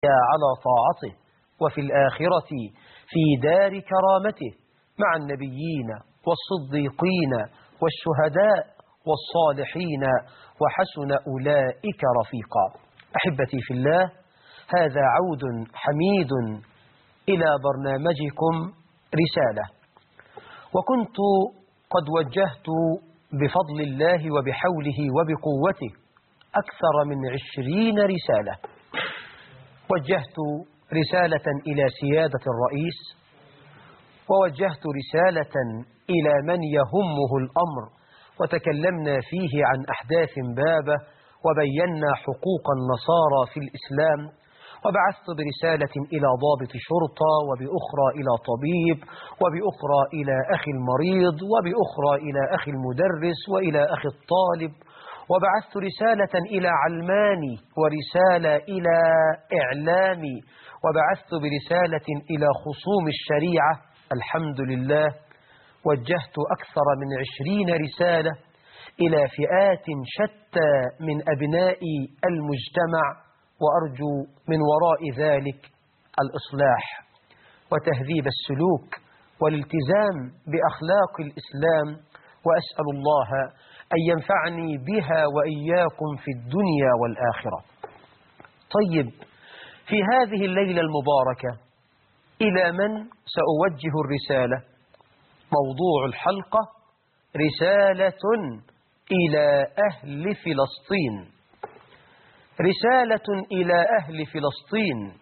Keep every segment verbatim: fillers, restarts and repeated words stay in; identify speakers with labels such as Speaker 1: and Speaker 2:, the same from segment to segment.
Speaker 1: على طاعته، وفي الآخرة في دار كرامته مع النبيين والصديقين والشهداء والصالحين وحسن أولئك رفيقا. أحبتي في الله، هذا عود حميد إلى برنامجكم رسالة، وكنت قد وجهت بفضل الله وبحوله وبقوته أكثر من عشرين رسالة. وجهت رسالة إلى سيادة الرئيس، ووجهت رسالة إلى من يهمه الأمر، وتكلمنا فيه عن أحداث بابة، وبينا حقوق النصارى في الإسلام، وبعثت برسالة إلى ضابط شرطة، وبأخرى إلى طبيب، وبأخرى إلى أخي المريض، وبأخرى إلى أخي المدرس، وإلى أخي الطالب، وبعثت رسالة إلى علماني، ورسالة إلى إعلامي، وبعثت برسالة إلى خصوم الشريعة. الحمد لله، وجهت أكثر من عشرين رسالة إلى فئات شتى من أبناء المجتمع، وأرجو من وراء ذلك الإصلاح وتهذيب السلوك والالتزام بأخلاق الإسلام، وأسأل الله أن ينفعني بها وإياكم في الدنيا والآخرة. طيب، في هذه الليلة المباركة إلى من سأوجه الرسالة؟ موضوع الحلقة رسالة إلى أهل فلسطين. رسالة إلى أهل فلسطين.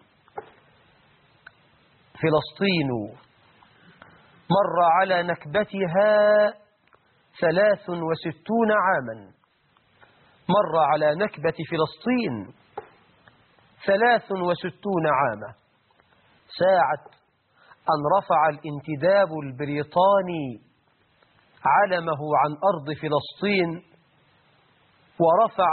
Speaker 1: فلسطين مر على نكبتها ثلاث وستون عاما. مر على نكبة فلسطين ثلاث وستون عاما، ساعة أن رفع الانتداب البريطاني علمه عن أرض فلسطين، ورفع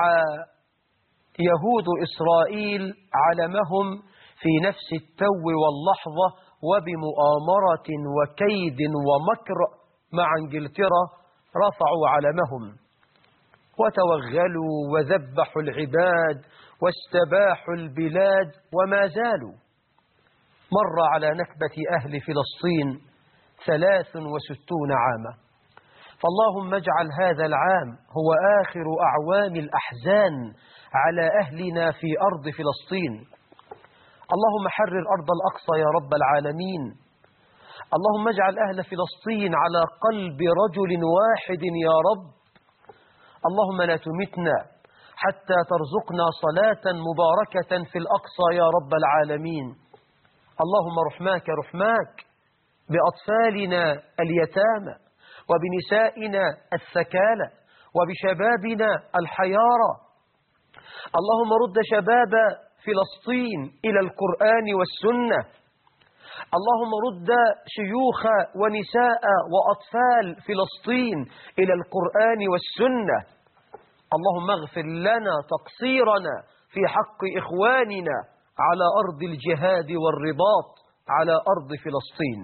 Speaker 1: يهود إسرائيل علمهم في نفس التو واللحظة، وبمؤامرة وكيد ومكر مع انجلترا رفعوا علمهم وتوغلوا وذبحوا العباد واستباحوا البلاد وما زالوا. مر على نكبة أهل فلسطين ثلاث وستون عاما، فاللهم اجعل هذا العام هو آخر أعوام الأحزان على أهلنا في أرض فلسطين. اللهم حرر أرض الأقصى يا رب العالمين. اللهم اجعل أهل فلسطين على قلب رجل واحد يا رب. اللهم لا تمتنا حتى ترزقنا صلاة مباركة في الأقصى يا رب العالمين. اللهم رحماك رحماك بأطفالنا اليتامى، وبنسائنا الثكالى، وبشبابنا الحيارى. اللهم رد شباب فلسطين إلى القرآن والسنة. اللهم رد شيوخ ونساء وأطفال فلسطين إلى القرآن والسنة. اللهم اغفر لنا تقصيرنا في حق إخواننا على أرض الجهاد والرباط على أرض فلسطين.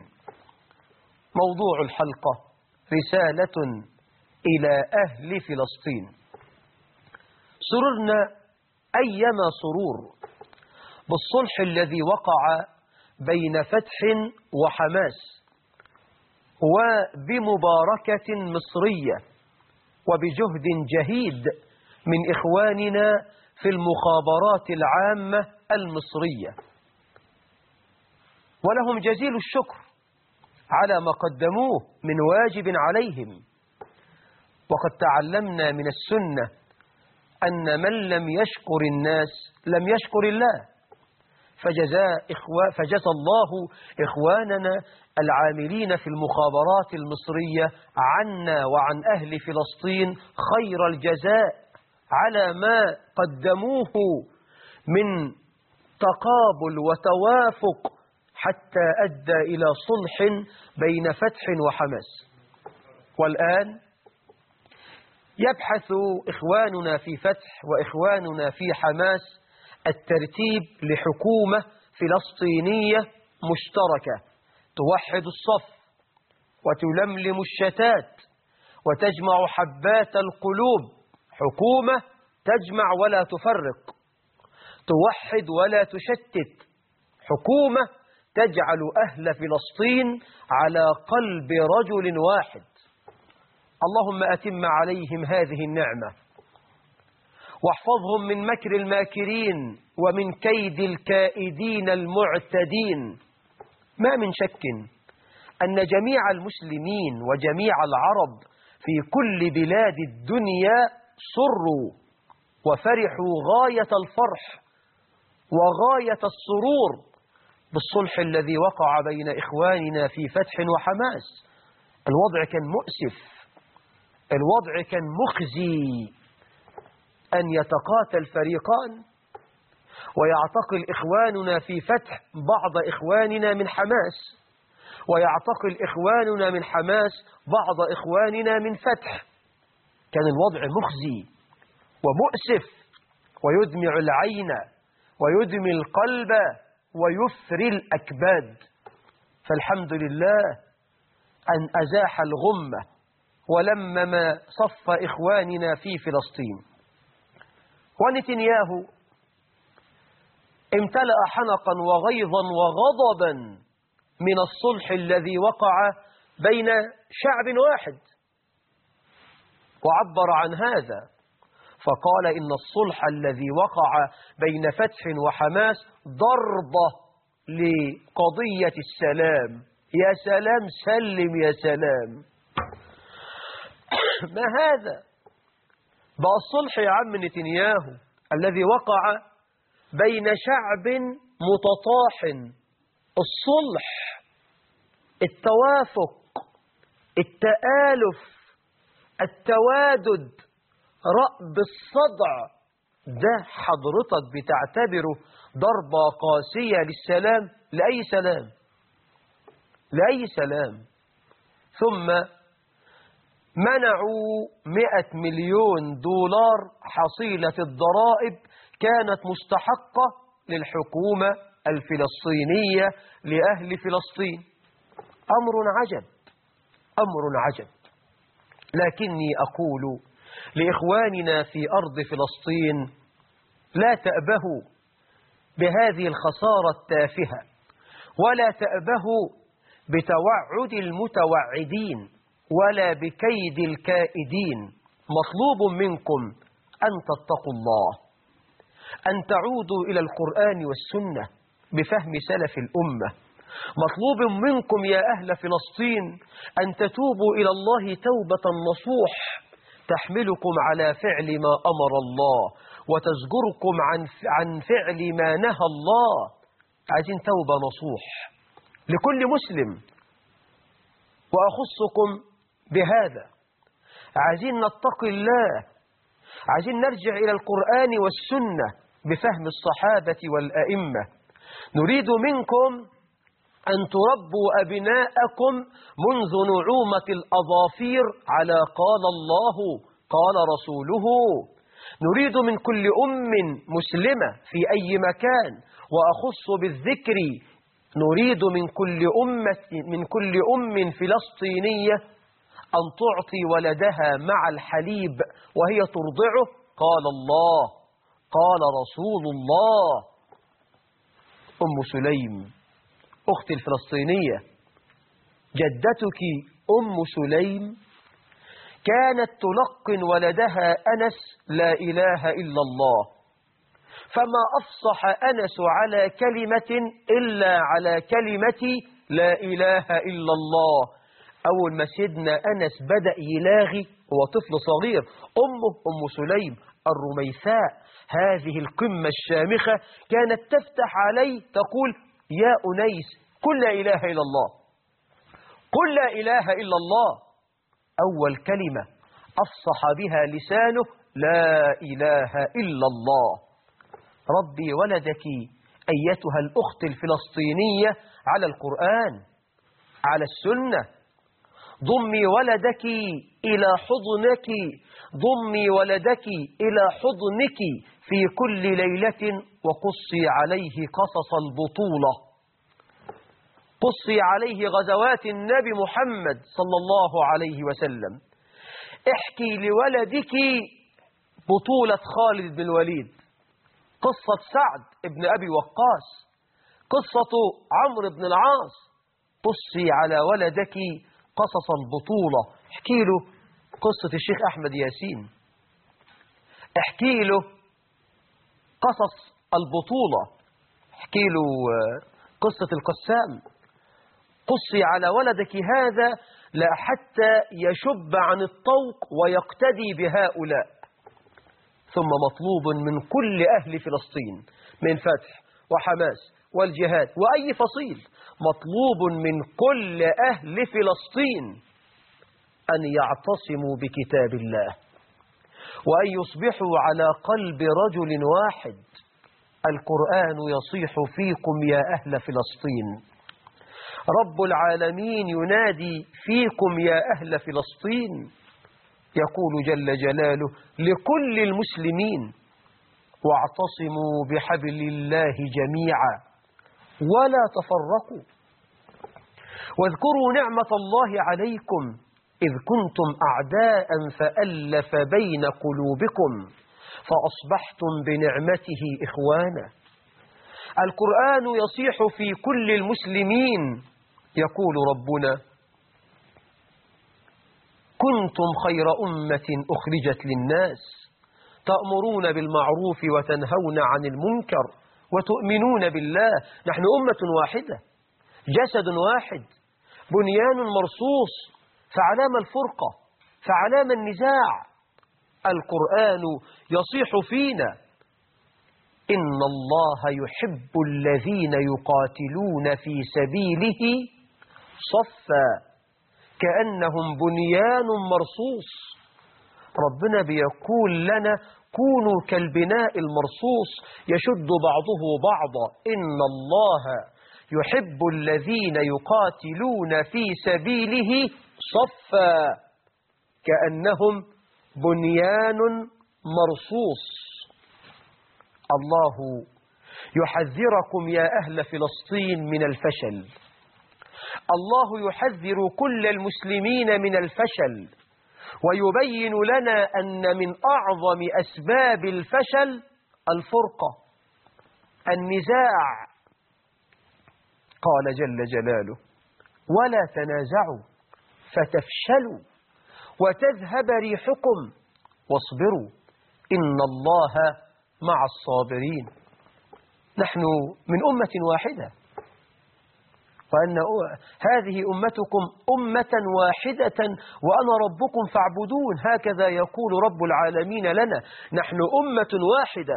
Speaker 1: موضوع الحلقة رسالة إلى أهل فلسطين. سررنا أيما سرور بالصلح الذي وقع بين فتح وحماس، وبمباركة مصرية، وبجهد جهيد من إخواننا في المخابرات العامة المصرية، ولهم جزيل الشكر على ما قدموه من واجب عليهم. وقد تعلمنا من السنة أن من لم يشكر الناس لم يشكر الله، فجزاء إخوة فجزى الله إخواننا العاملين في المخابرات المصرية عنا وعن أهل فلسطين خير الجزاء على ما قدموه من تقابل وتوافق حتى أدى إلى صلح بين فتح وحماس. والآن يبحث إخواننا في فتح وإخواننا في حماس الترتيب لحكومة فلسطينية مشتركة توحد الصف وتلملم الشتات وتجمع حبات القلوب، حكومة تجمع ولا تفرق، توحد ولا تشتت، حكومة تجعل أهل فلسطين على قلب رجل واحد. اللهم أتم عليهم هذه النعمة، واحفظهم من مكر الماكرين ومن كيد الكائدين المعتدين. ما من شك أن جميع المسلمين وجميع العرب في كل بلاد الدنيا سروا وفرحوا غاية الفرح وغاية السرور بالصلح الذي وقع بين إخواننا في فتح وحماس. الوضع كان مؤسف، الوضع كان مخزي، أن يتقاتل فريقان ويعتقل إخواننا في فتح بعض إخواننا من حماس، ويعتقل إخواننا من حماس بعض إخواننا من فتح. كان الوضع مخزي ومؤسف ويدمع العين ويدمي القلب ويفري الأكباد. فالحمد لله أن أزاح الغمة ولمم صف إخواننا في فلسطين. ونتنياهو امتلأ حنقا وغيظا وغضبا من الصلح الذي وقع بين شعب واحد، وعبر عن هذا فقال إن الصلح الذي وقع بين فتح وحماس ضربة لقضية السلام. يا سلام، سلم يا سلام. ما هذا بقى الصلح يا عم نتنياهو الذي وقع بين شعب متطاحن؟ الصلح، التوافق، التآلف، التوادد، رأب الصدع، ده حضرتك بتعتبره ضربة قاسية للسلام؟ لأي سلام؟ لأي سلام؟ ثم منعوا مئة مليون دولار حصيلة الضرائب كانت مستحقة للحكومة الفلسطينية لأهل فلسطين. أمر عجب، أمر عجب. لكني أقول لإخواننا في أرض فلسطين: لا تأبهوا بهذه الخسارة التافهة، ولا تأبهوا بتوعد المتوعدين، ولا بكيد الكائدين. مطلوب منكم أن تتقوا الله، أن تعودوا إلى القرآن والسنة بفهم سلف الأمة. مطلوب منكم يا أهل فلسطين أن تتوبوا إلى الله توبة نصوح تحملكم على فعل ما أمر الله وتزجركم عن عن فعل ما نهى الله. عايزين توبة نصوح لكل مسلم، وأخصكم بهذا. عايزين نتقي الله، عايزين نرجع إلى القرآن والسنة بفهم الصحابة والأئمة. نريد منكم أن تربوا أبناءكم منذ نعومة الأظافير على قال الله قال رسوله. نريد من كل أم مسلمة في أي مكان، وأخص بالذكر نريد من كل أمة من كل أم فلسطينية أن تعطي ولدها مع الحليب وهي ترضعه قال الله قال رسول الله. أم سليم أختي الفلسطينية، جدتك أم سليم كانت تلقن ولدها أنس لا إله إلا الله، فما أفصح أنس على كلمة إلا على كلمة لا إله إلا الله. أول ما سيدنا أنس بدأ يلاغي هو طفل صغير، أمه أم سليم الرميثاء هذه القمة الشامخة كانت تفتح عليه تقول: يا أنيس قل لا إله إلا الله، قل لا إله إلا الله. أول كلمة أفصح بها لسانه لا إله إلا الله. ربي ولدك أيتها الأخت الفلسطينية على القرآن، على السنة. ضمي ولدك إلى حضنك، ضمي ولدك إلى حضنك في كل ليلة، وقصي عليه قصص البطولة، قصي عليه غزوات النبي محمد صلى الله عليه وسلم. احكي لولدك بطولة خالد بن الوليد، قصة سعد ابن أبي وقاص، قصة عمرو بن العاص. قصي على ولدك قصص البطولة، احكي له قصة الشيخ أحمد ياسين، احكي له قصص البطولة، احكي له قصة القسام. قصي على ولدك هذا لا حتى يشب عن الطوق ويقتدي بهؤلاء. ثم مطلوب من كل أهل فلسطين من فتح وحماس والجهاد وأي فصيل، مطلوب من كل أهل فلسطين أن يعتصموا بكتاب الله وأن يصبحوا على قلب رجل واحد. القرآن يصيح فيكم يا أهل فلسطين، رب العالمين ينادي فيكم يا أهل فلسطين. يقول جل جلاله لكل المسلمين واعتصموا بحبل الله جميعا ولا تفرقوا واذكروا نعمة الله عليكم إذ كنتم أعداء فألف بين قلوبكم فأصبحتم بنعمته إخوانا. القرآن يصيح في كل المسلمين. يقول ربنا كنتم خير أمة أخرجت للناس تأمرون بالمعروف وتنهون عن المنكر وتؤمنون بالله. نحن أمة واحدة، جسد واحد، بنيان مرصوص، فعلام الفرقة، فعلام النزاع. القرآن يصيح فينا إن الله يحب الذين يقاتلون في سبيله صفا كأنهم بنيان مرصوص. ربنا بيقول لنا كونوا كالبناء المرصوص يشد بعضه بعضا. إن الله يحب الذين يقاتلون في سبيله صفا كأنهم بنيان مرصوص. الله يحذركم يا أهل فلسطين من الفشل. الله يحذر كل المسلمين من الفشل ويبين لنا أن من أعظم أسباب الفشل الفرقة، النزاع. قال جل جلاله ولا تنازعوا فتفشلوا وتذهب ريحكم واصبروا إن الله مع الصابرين. نحن من أمة واحدة، وأن هذه أمتكم أمة واحدة وأنا ربكم فاعبدون. هكذا يقول رب العالمين لنا، نحن أمة واحدة.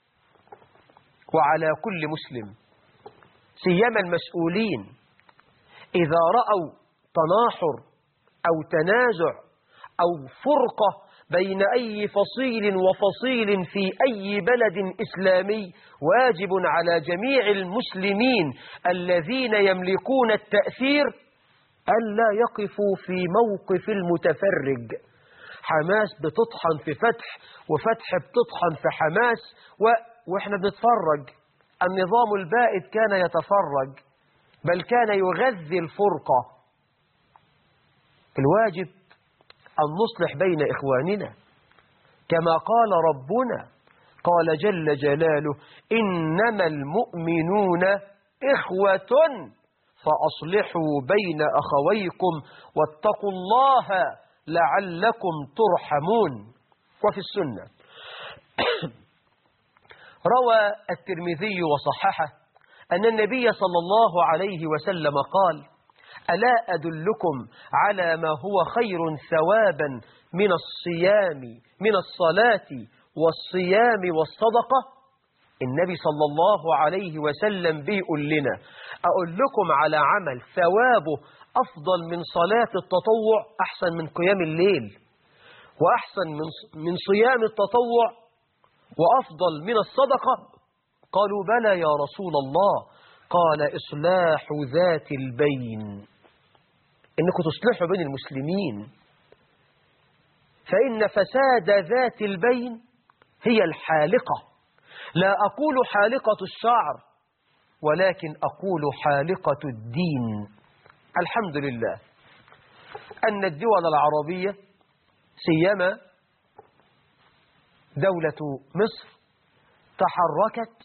Speaker 1: وعلى كل مسلم سيما المسؤولين إذا رأوا تناحر أو تنازع أو فرقة بين أي فصيل وفصيل في أي بلد إسلامي، واجب على جميع المسلمين الذين يملكون التأثير ألا يقفوا في موقف المتفرج. حماس بتطحن في فتح وفتح بتطحن في حماس و... وإحنا بنتفرج. النظام البائد كان يتفرج بل كان يغذي الفرقة. الواجب أن نصلح بين إخواننا كما قال ربنا، قال جل جلاله إنما المؤمنون إخوة فأصلحوا بين أخويكم واتقوا الله لعلكم ترحمون. وفي السنة روى الترمذي وصححه أن النبي صلى الله عليه وسلم قال ألا أدلكم على ما هو خير ثوابا من الصيام من الصلاة والصيام والصدقة؟ النبي صلى الله عليه وسلم بيقول لنا أقول لكم على عمل ثوابه أفضل من صلاة التطوع، أحسن من قيام الليل، وأحسن من من صيام التطوع، وأفضل من الصدقة. قالوا بلى يا رسول الله. قال إصلاح ذات البين، إنكم تصلحوا بين المسلمين، فإن فساد ذات البين هي الحالقة. لا أقول حالقة الشعر ولكن أقول حالقة الدين. الحمد لله أن الدول العربية سيما دولة مصر تحركت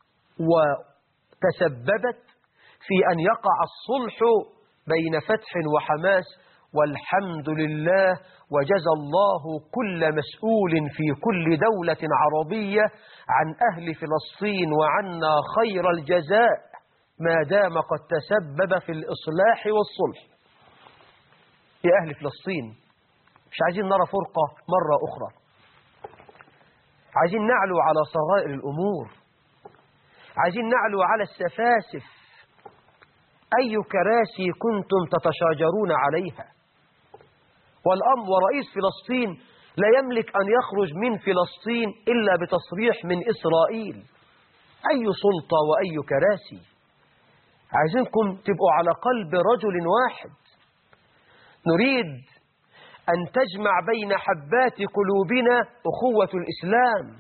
Speaker 1: وتسببت في أن يقع الصلح بين فتح وحماس، والحمد لله، وجزى الله كل مسؤول في كل دولة عربية عن أهل فلسطين وعنا خير الجزاء ما دام قد تسبب في الإصلاح والصلح. يا أهل فلسطين، مش عايزين نرى فرقة مرة أخرى، عايزين نعلو على صغائر الأمور، عايزين نعلو على السفاسف. أي كراسي كنتم تتشاجرون عليها؟ والأمر ورئيس فلسطين لا يملك أن يخرج من فلسطين إلا بتصريح من إسرائيل. أي سلطة وأي كراسي؟ عايزينكم تبقوا على قلب رجل واحد. نريد أن تجمع بين حبات قلوبنا أخوة الإسلام،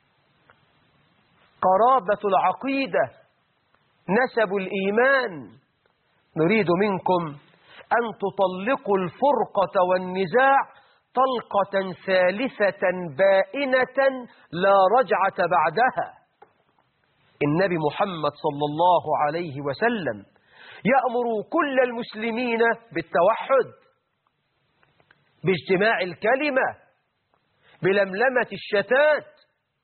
Speaker 1: قرابة العقيدة، نسب الإيمان. نريد منكم أن تطلقوا الفرقة والنزاع طلقة ثالثة بائنة لا رجعة بعدها. النبي محمد صلى الله عليه وسلم يأمر كل المسلمين بالتوحد، باجتماع الكلمة، بلملمة الشتات،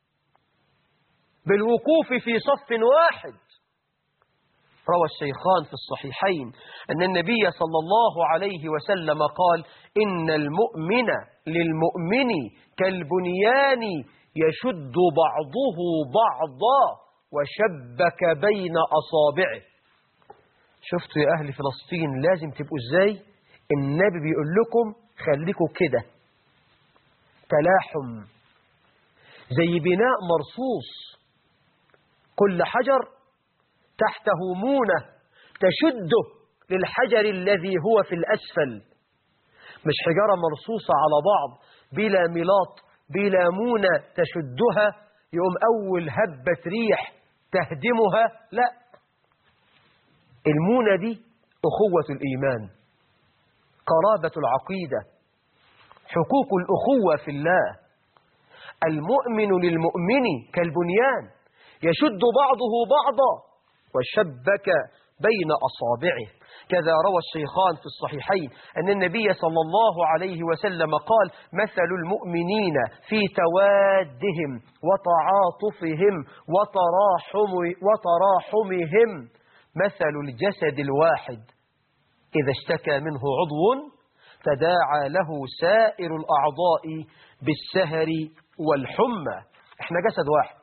Speaker 1: بالوقوف في صف واحد. روى الشيخان في الصحيحين أن النبي صلى الله عليه وسلم قال: إن المؤمن للمؤمن كالبنيان يشد بعضه بعضا وشبك بين أصابعه. شفتوا يا أهل فلسطين لازم تبقوا إزاي؟ النبي بيقول لكم خليكوا كده، تلاحم، زي بناء مرصوص، كل حجر تحته مونة تشده للحجر الذي هو في الأسفل، مش حجارة مرصوصة على بعض بلا ملاط بلا مونة تشدها يقوم أول هبة ريح تهدمها. لا، المونة دي أخوة الإيمان، قرابة العقيدة، حقوق الأخوة في الله. المؤمن للمؤمن كالبنيان يشد بعضه بعضا وشبك بين أصابعه. كذا روى الشيخان في الصحيحين أن النبي صلى الله عليه وسلم قال: مثل المؤمنين في توادهم وتعاطفهم وتراحم وتراحمهم مثل الجسد الواحد إذا اشتكى منه عضو تداعى له سائر الأعضاء بالسهر والحمى. احنا جسد واحد.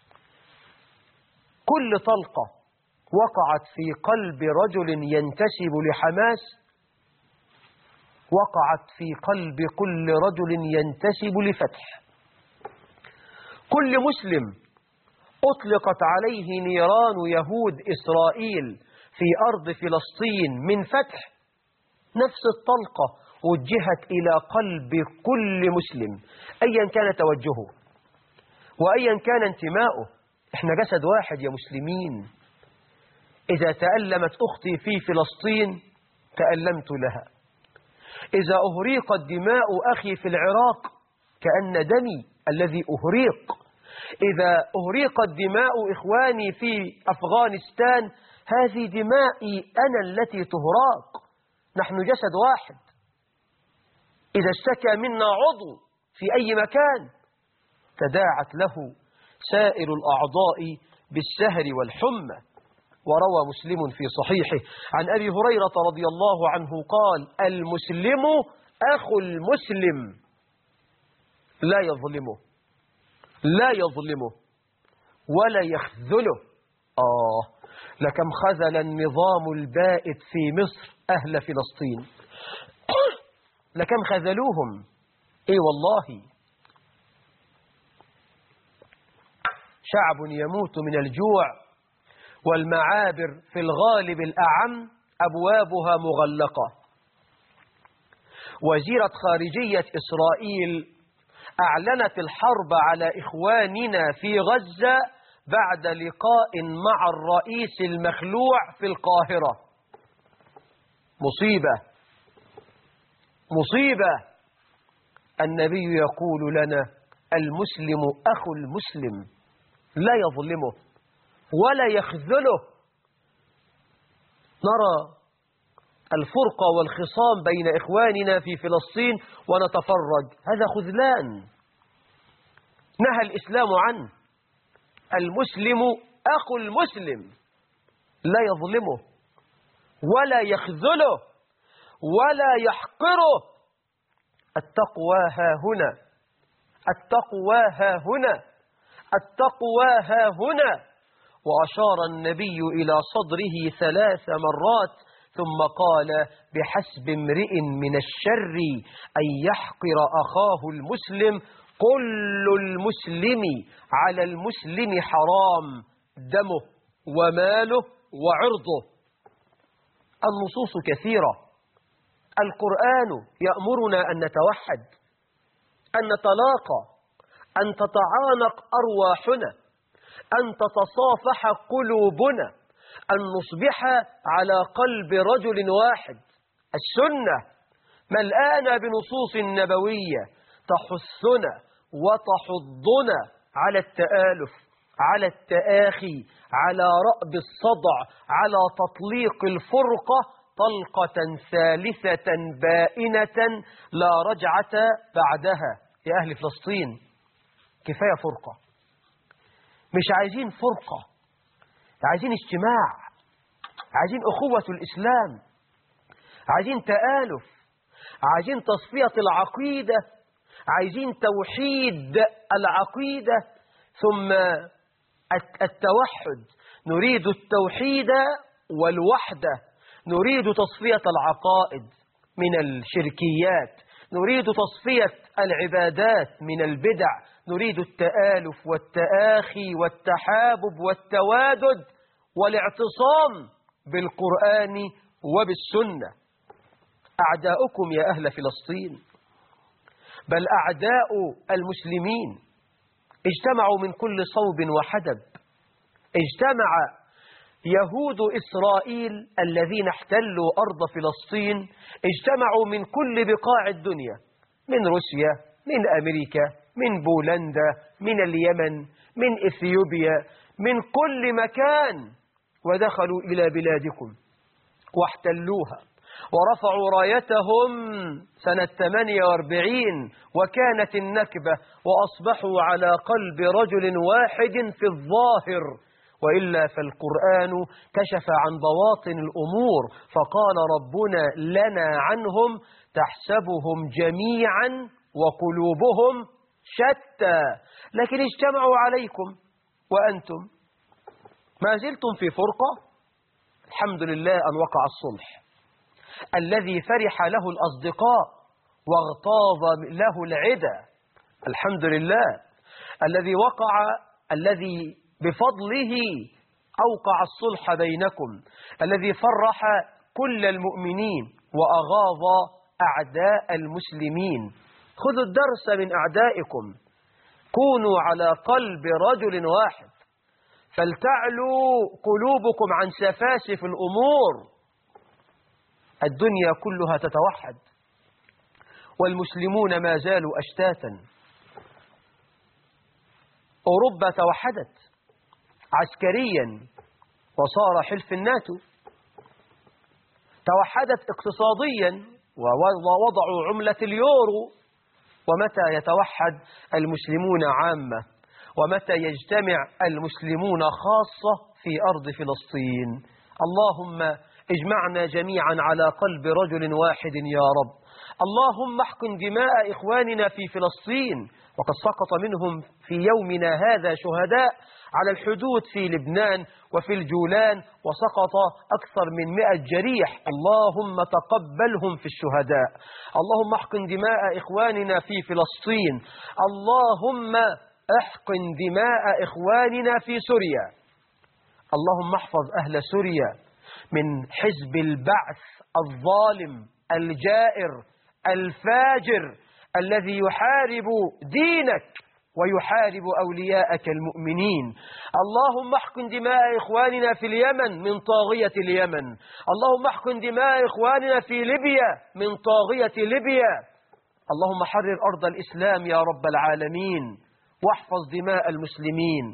Speaker 1: كل طلقة وقعت في قلب رجل ينتسب لحماس وقعت في قلب كل رجل ينتسب لفتح. كل مسلم أطلقت عليه نيران يهود إسرائيل في أرض فلسطين من فتح، نفس الطلقة وجهت إلى قلب كل مسلم أيا كان توجهه وأيا كان انتماؤه. احنا جسد واحد يا مسلمين. إذا تألمت أختي في فلسطين تألمت لها، إذا أهريقت دماء أخي في العراق كأن دمي الذي أهريق، إذا أهريقت دماء إخواني في أفغانستان هذه دمائي أنا التي تهراق. نحن جسد واحد. إذا اشتكى منا عضو في أي مكان تداعت له سائر الأعضاء بالسهر والحمى. وروى مسلم في صحيحه عن أبي هريرة رضي الله عنه قال: المسلم أخو المسلم لا يظلمه لا يظلمه ولا يخذله. آه لكم خذل النظام البائد في مصر أهل فلسطين، لكم خذلوهم. إيه والله، شعب يموت من الجوع والمعابر في الغالب الأعم أبوابها مغلقة. وزيرة خارجية إسرائيل أعلنت الحرب على إخواننا في غزة بعد لقاء مع الرئيس المخلوع في القاهرة. مصيبة مصيبة. النبي يقول لنا: المسلم أخو المسلم لا يظلمه ولا يخذله. نرى الفرقة والخصام بين إخواننا في فلسطين ونتفرج، هذا خذلان نهى الإسلام عنه. المسلم أخو المسلم، لا يظلمه ولا يخذله ولا يحقره. التقوى ها هنا، التقوى ها هنا، التقوى ها هنا. وأشار النبي إلى صدره ثلاث مرات ثم قال: بحسب امرئ من الشر أن يحقر أخاه المسلم، كل المسلم على المسلم حرام، دمه وماله وعرضه. النصوص كثيرة. القرآن يأمرنا أن نتوحد، أن نتلاقى، أن تتعانق أرواحنا، أن تتصافح قلوبنا، أن نصبح على قلب رجل واحد. السنة ملآنة بنصوص نبوية تحثنا وتحضنا على التآلف، على التآخي، على رأب الصدع، على تطليق الفرقة طلقة ثالثة بائنة لا رجعة بعدها. يا أهل فلسطين، كفاية فرقة، مش عايزين فرقة، عايزين اجتماع، عايزين أخوة الإسلام، عايزين تآلف، عايزين تصفية العقيدة، عايزين توحيد العقيدة ثم التوحد. نريد التوحيد والوحدة، نريد تصفية العقائد من الشركيات، نريد تصفية العبادات من البدع، نريد التآلف والتآخي والتحابب والتوادد والاعتصام بالقرآن وبالسنة. أعداؤكم يا أهل فلسطين، بل أعداء المسلمين، اجتمعوا من كل صوب وحدب. اجتمع يهود إسرائيل الذين احتلوا أرض فلسطين، اجتمعوا من كل بقاع الدنيا، من روسيا، من أمريكا، من بولندا، من اليمن، من إثيوبيا، من كل مكان، ودخلوا إلى بلادكم واحتلوها ورفعوا رايتهم سنة ثمانية وأربعين، وكانت النكبة، وأصبحوا على قلب رجل واحد في الظاهر، وإلا فالقرآن كشف عن بواطن الأمور فقال ربنا لنا عنهم: تحسبهم جميعا وقلوبهم شتى، لكن اجتمعوا عليكم وأنتم ما زلتم في فرقة. الحمد لله أن وقع الصلح الذي فرح له الأصدقاء واغتاظ له العدا. الحمد لله الذي وقع، الذي بفضله أوقع الصلح بينكم، الذي فرح كل المؤمنين وأغاظ أعداء المسلمين. خذوا الدرس من أعدائكم، كونوا على قلب رجل واحد، فلتعلو قلوبكم عن سفاسف الأمور. الدنيا كلها تتوحد والمسلمون ما زالوا أشتاتا. أوروبا توحدت عسكريا وصار حلف الناتو، توحدت اقتصاديا ووضعوا عملة اليورو. ومتى يتوحد المسلمون عامة؟ ومتى يجتمع المسلمون خاصة في أرض فلسطين؟ اللهم اجمعنا جميعا على قلب رجل واحد يا رب. اللهم احقن دماء إخواننا في فلسطين، وقد سقط منهم في يومنا هذا شهداء على الحدود في لبنان وفي الجولان، وسقط أكثر من مئة جريح. اللهم تقبلهم في الشهداء. اللهم احقن دماء إخواننا في فلسطين. اللهم احقن دماء إخواننا في سوريا. اللهم احفظ أهل سوريا من حزب البعث الظالم الجائر الفاجر الذي يحارب دينك ويحارب أولياءك المؤمنين. اللهم احقن دماء إخواننا في اليمن من طاغية اليمن. اللهم احقن دماء إخواننا في ليبيا من طاغية ليبيا. اللهم حرر أرض الإسلام يا رب العالمين، واحفظ دماء المسلمين،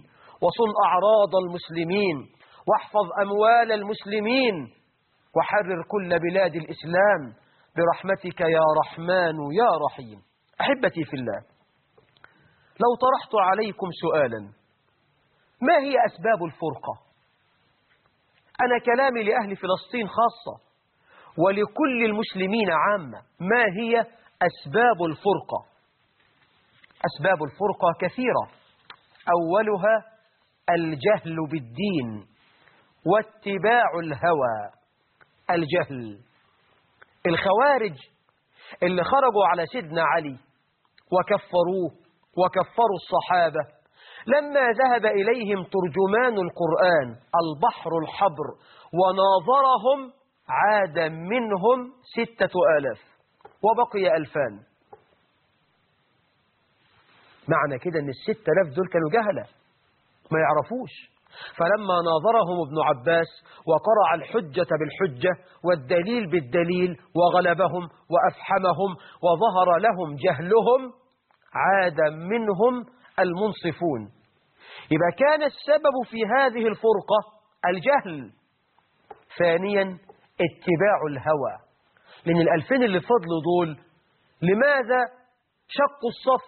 Speaker 1: وصن أعراض المسلمين واحفظ أموال المسلمين وحرر كل بلاد الإسلام برحمتك يا رحمن يا رحيم. أحبتي في الله، لو طرحت عليكم سؤالا: ما هي أسباب الفرقة؟ أنا كلامي لأهل فلسطين خاصة ولكل المسلمين عامة. ما هي أسباب الفرقة؟ أسباب الفرقة كثيرة، أولها الجهل بالدين واتباع الهوى. الجهل. الخوارج اللي خرجوا على سيدنا علي وكفروه وكفروا الصحابة، لما ذهب إليهم ترجمان القرآن البحر الحبر وناظرهم عاد منهم ستة آلاف وبقي ألفان. معنى كده أن الستة آلاف دول كانوا جهلة ما يعرفوش. فلما ناظرهم ابن عباس وقرع الحجة بالحجة والدليل بالدليل وغلبهم وأفحمهم وظهر لهم جهلهم عاد منهم المنصفون. يبقى كان السبب في هذه الفرقة الجهل. ثانيا اتباع الهوى، لأن الألفين اللي فضلوا دول لماذا شقوا الصف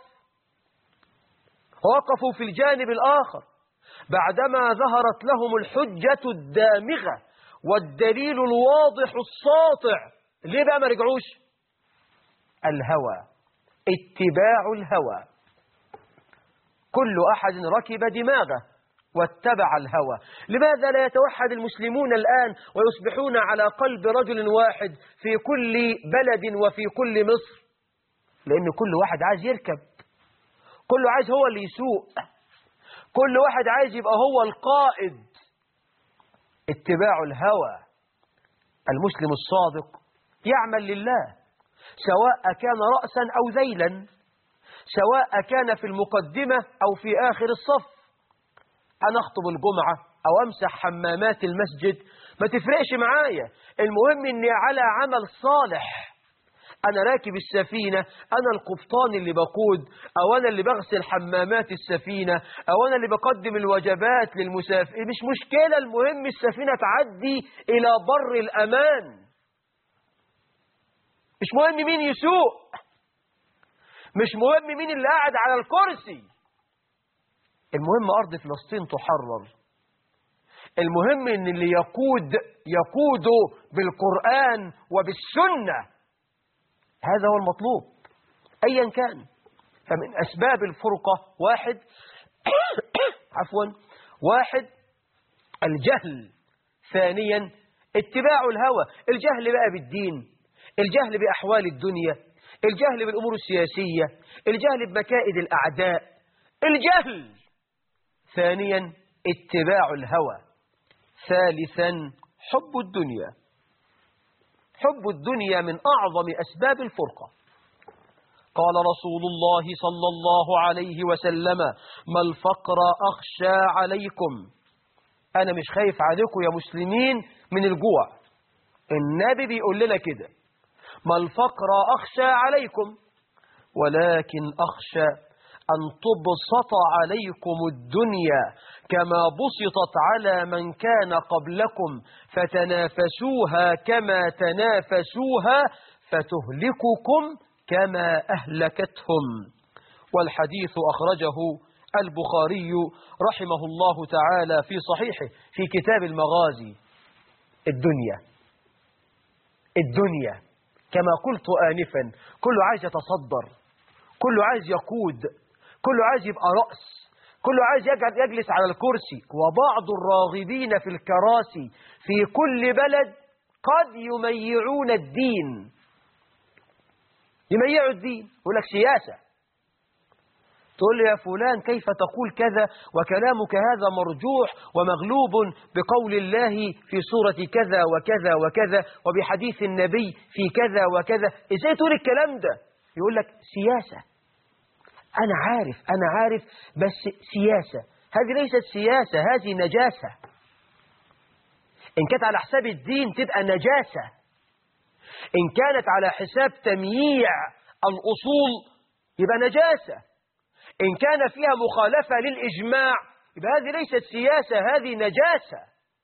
Speaker 1: ووقفوا في الجانب الآخر بعدما ظهرت لهم الحجة الدامغة والدليل الواضح الساطع؟ ليه بقى ما رجعوش؟ الهوى، اتباع الهوى. كل أحد ركب دماغه واتبع الهوى. لماذا لا يتوحد المسلمون الآن ويصبحون على قلب رجل واحد في كل بلد وفي كل مصر؟ لأن كل واحد عايز يركب، كل عايز هو اللي يسوق، كل واحد عايز يبقى هو القائد. اتباع الهوى. المسلم الصادق يعمل لله، سواء كان رأسا أو ذيلا، سواء كان في المقدمة أو في آخر الصف. أنا أخطب الجمعة أو أمسح حمامات المسجد ما تفرقش معايا، المهم أني على عمل صالح. أنا راكب السفينة، أنا القبطان اللي بقود، أو أنا اللي بغسل حمامات السفينة، أو أنا اللي بقدم الوجبات للمسافرين، مش مشكلة، المهم السفينة تعدي إلى بر الأمان. مش مهم مين يسوق، مش مهم مين اللي قاعد على الكرسي، المهم أرض فلسطين تحرر. المهم أن اللي يقود يقود بالقرآن وبالسنة، هذا هو المطلوب أيا كان. فمن أسباب الفرقة واحد عفوا واحد الجهل. ثانيا اتباع الهوى. الجهل بقى بالدين، الجهل بأحوال الدنيا، الجهل بالأمور السياسية، الجهل بمكائد الأعداء، الجهل. ثانيا اتباع الهوى. ثالثا حب الدنيا. حب الدنيا من أعظم أسباب الفرقة. قال رسول الله صلى الله عليه وسلم: ما الفقر أخشى عليكم. أنا مش خايف عليكم يا مسلمين من الجوع، النبي بيقول لنا كده: ما الفقر أخشى عليكم ولكن أخشى أن تبسط عليكم الدنيا كما بسطت على من كان قبلكم فتنافسوها كما تنافسوها فتهلككم كما أهلكتهم. والحديث أخرجه البخاري رحمه الله تعالى في صحيحه في كتاب المغازي. الدنيا الدنيا كما قلت آنفا، كله عايز يتصدر، كله عايز يقود، كله عايز يبقى رأس، كله عايز يجلس على الكرسي. وبعض الراغبين في الكراسي في كل بلد قد يميعون الدين. يميعوا الدين، يقول لك سياسة. تقول لي يا فلان كيف تقول كذا وكلامك هذا مرجوح ومغلوب بقول الله في سورة كذا وكذا وكذا وبحديث النبي في كذا وكذا، ازاي تقول الكلام ده؟ يقول لك سياسة. أنا عارف أنا عارف بس سياسة. هذه ليست سياسة، هذه نجاسة. إن كانت على حساب الدين تبقى نجاسة، إن كانت على حساب تمييع الأصول يبقى نجاسة، إن كان فيها مخالفة للإجماع يبقى هذه ليست سياسة، هذه نجاسة.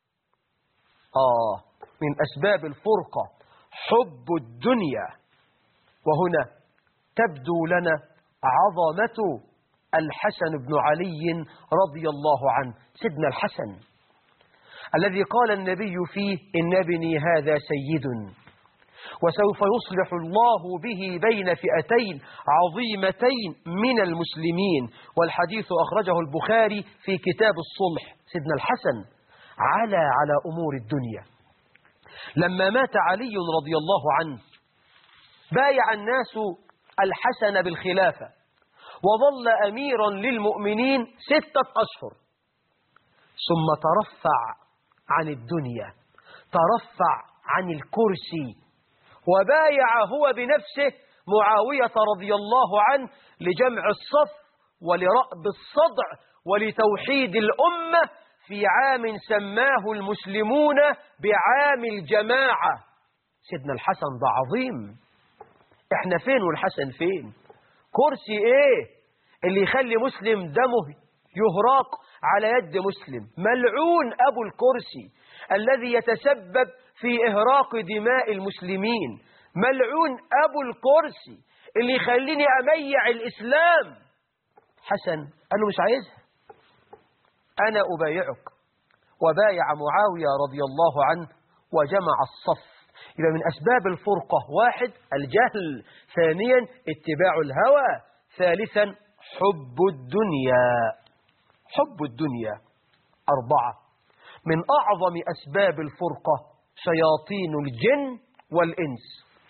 Speaker 1: آه من أسباب الفرقة حب الدنيا. وهنا تبدو لنا عظمة الحسن بن علي رضي الله عنه، سيدنا الحسن الذي قال النبي فيه إن ابني هذا سيد وسوف يصلح الله به بين فئتين عظيمتين من المسلمين، والحديث أخرجه البخاري في كتاب الصلح. سيدنا الحسن على على أمور الدنيا. لما مات علي رضي الله عنه بايع الناس الحسن بالخلافة وظل أميرا للمؤمنين ستة أشهر، ثم ترفع عن الدنيا، ترفع عن الكرسي، وبايع هو بنفسه معاوية رضي الله عنه لجمع الصف ولرأب الصدع ولتوحيد الأمة في عام سماه المسلمون بعام الجماعة. سيدنا الحسن ده عظيم. احنا فين والحسن فين؟ كرسي ايه اللي يخلي مسلم دمه يهراق على يد مسلم؟ ملعون أبو الكرسي الذي يتسبب في إهراق دماء المسلمين، ملعون أبو الكرسي اللي يخليني أميع الإسلام. حسن قال له مش عايزها، أنا أبايعك. وبايع معاوية رضي الله عنه وجمع الصف. يبقى من أسباب الفرقة واحد الجهل، ثانيا اتباع الهوى، ثالثا حب الدنيا. حب الدنيا. أربعة من أعظم أسباب الفرقة شياطين الجن والإنس.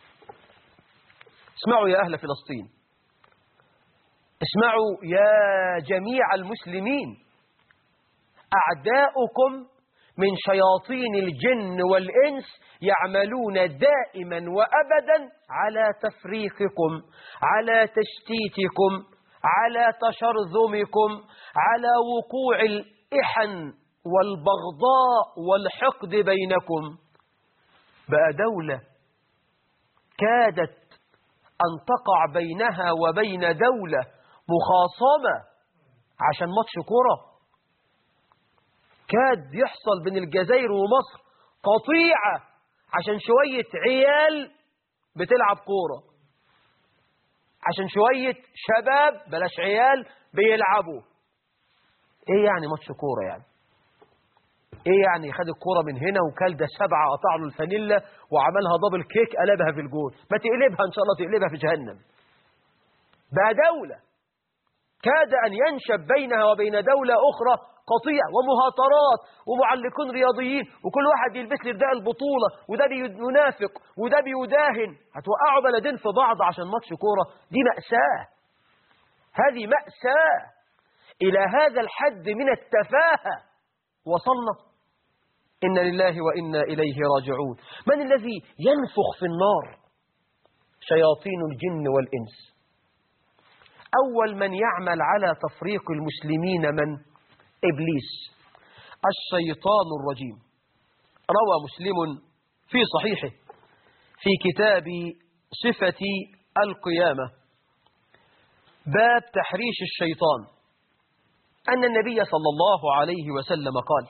Speaker 1: اسمعوا يا أهل فلسطين، اسمعوا يا جميع المسلمين، أعداؤكم من شياطين الجن والإنس يعملون دائما وأبدا على تفريقكم، على تشتيتكم، على تشرذمكم، على وقوع الإحن والبغضاء والحقد بينكم. بقى دولة كادت أن تقع بينها وبين دولة مخاصمة عشان ماتش كرة، كاد يحصل بين الجزائر ومصر قطيعة عشان شوية عيال بتلعب كورة، عشان شوية شباب بلاش عيال بيلعبوا. ايه يعني ماتش كورة يعني؟ ايه يعني خد الكورة من هنا وكل ده سبعة قطع له الفانيلا وعملها دبل كيك قلبها في الجول؟ ما تقلبها ان شاء الله، تقلبها في جهنم. بقى دولة كاد أن ينشب بينها وبين دولة أخرى قطيع ومهاترات ومعلقون رياضيين، وكل واحد يلبس لي رداء البطولة، وده بينافق وده بيداهن. هتوقعوا بلدين في بعض عشان ماتش كورة؟ دي مأساة، هذه مأساة. إلى هذا الحد من التفاهة وصلنا. إن لله وإنا إليه راجعون. من الذي ينفخ في النار؟ شياطين الجن والإنس. أول من يعمل على تفريق المسلمين من؟ إبليس، الشيطان الرجيم. روى مسلم في صحيحه في كتاب صفة القيامة باب تحريش الشيطان أن النبي صلى الله عليه وسلم قال: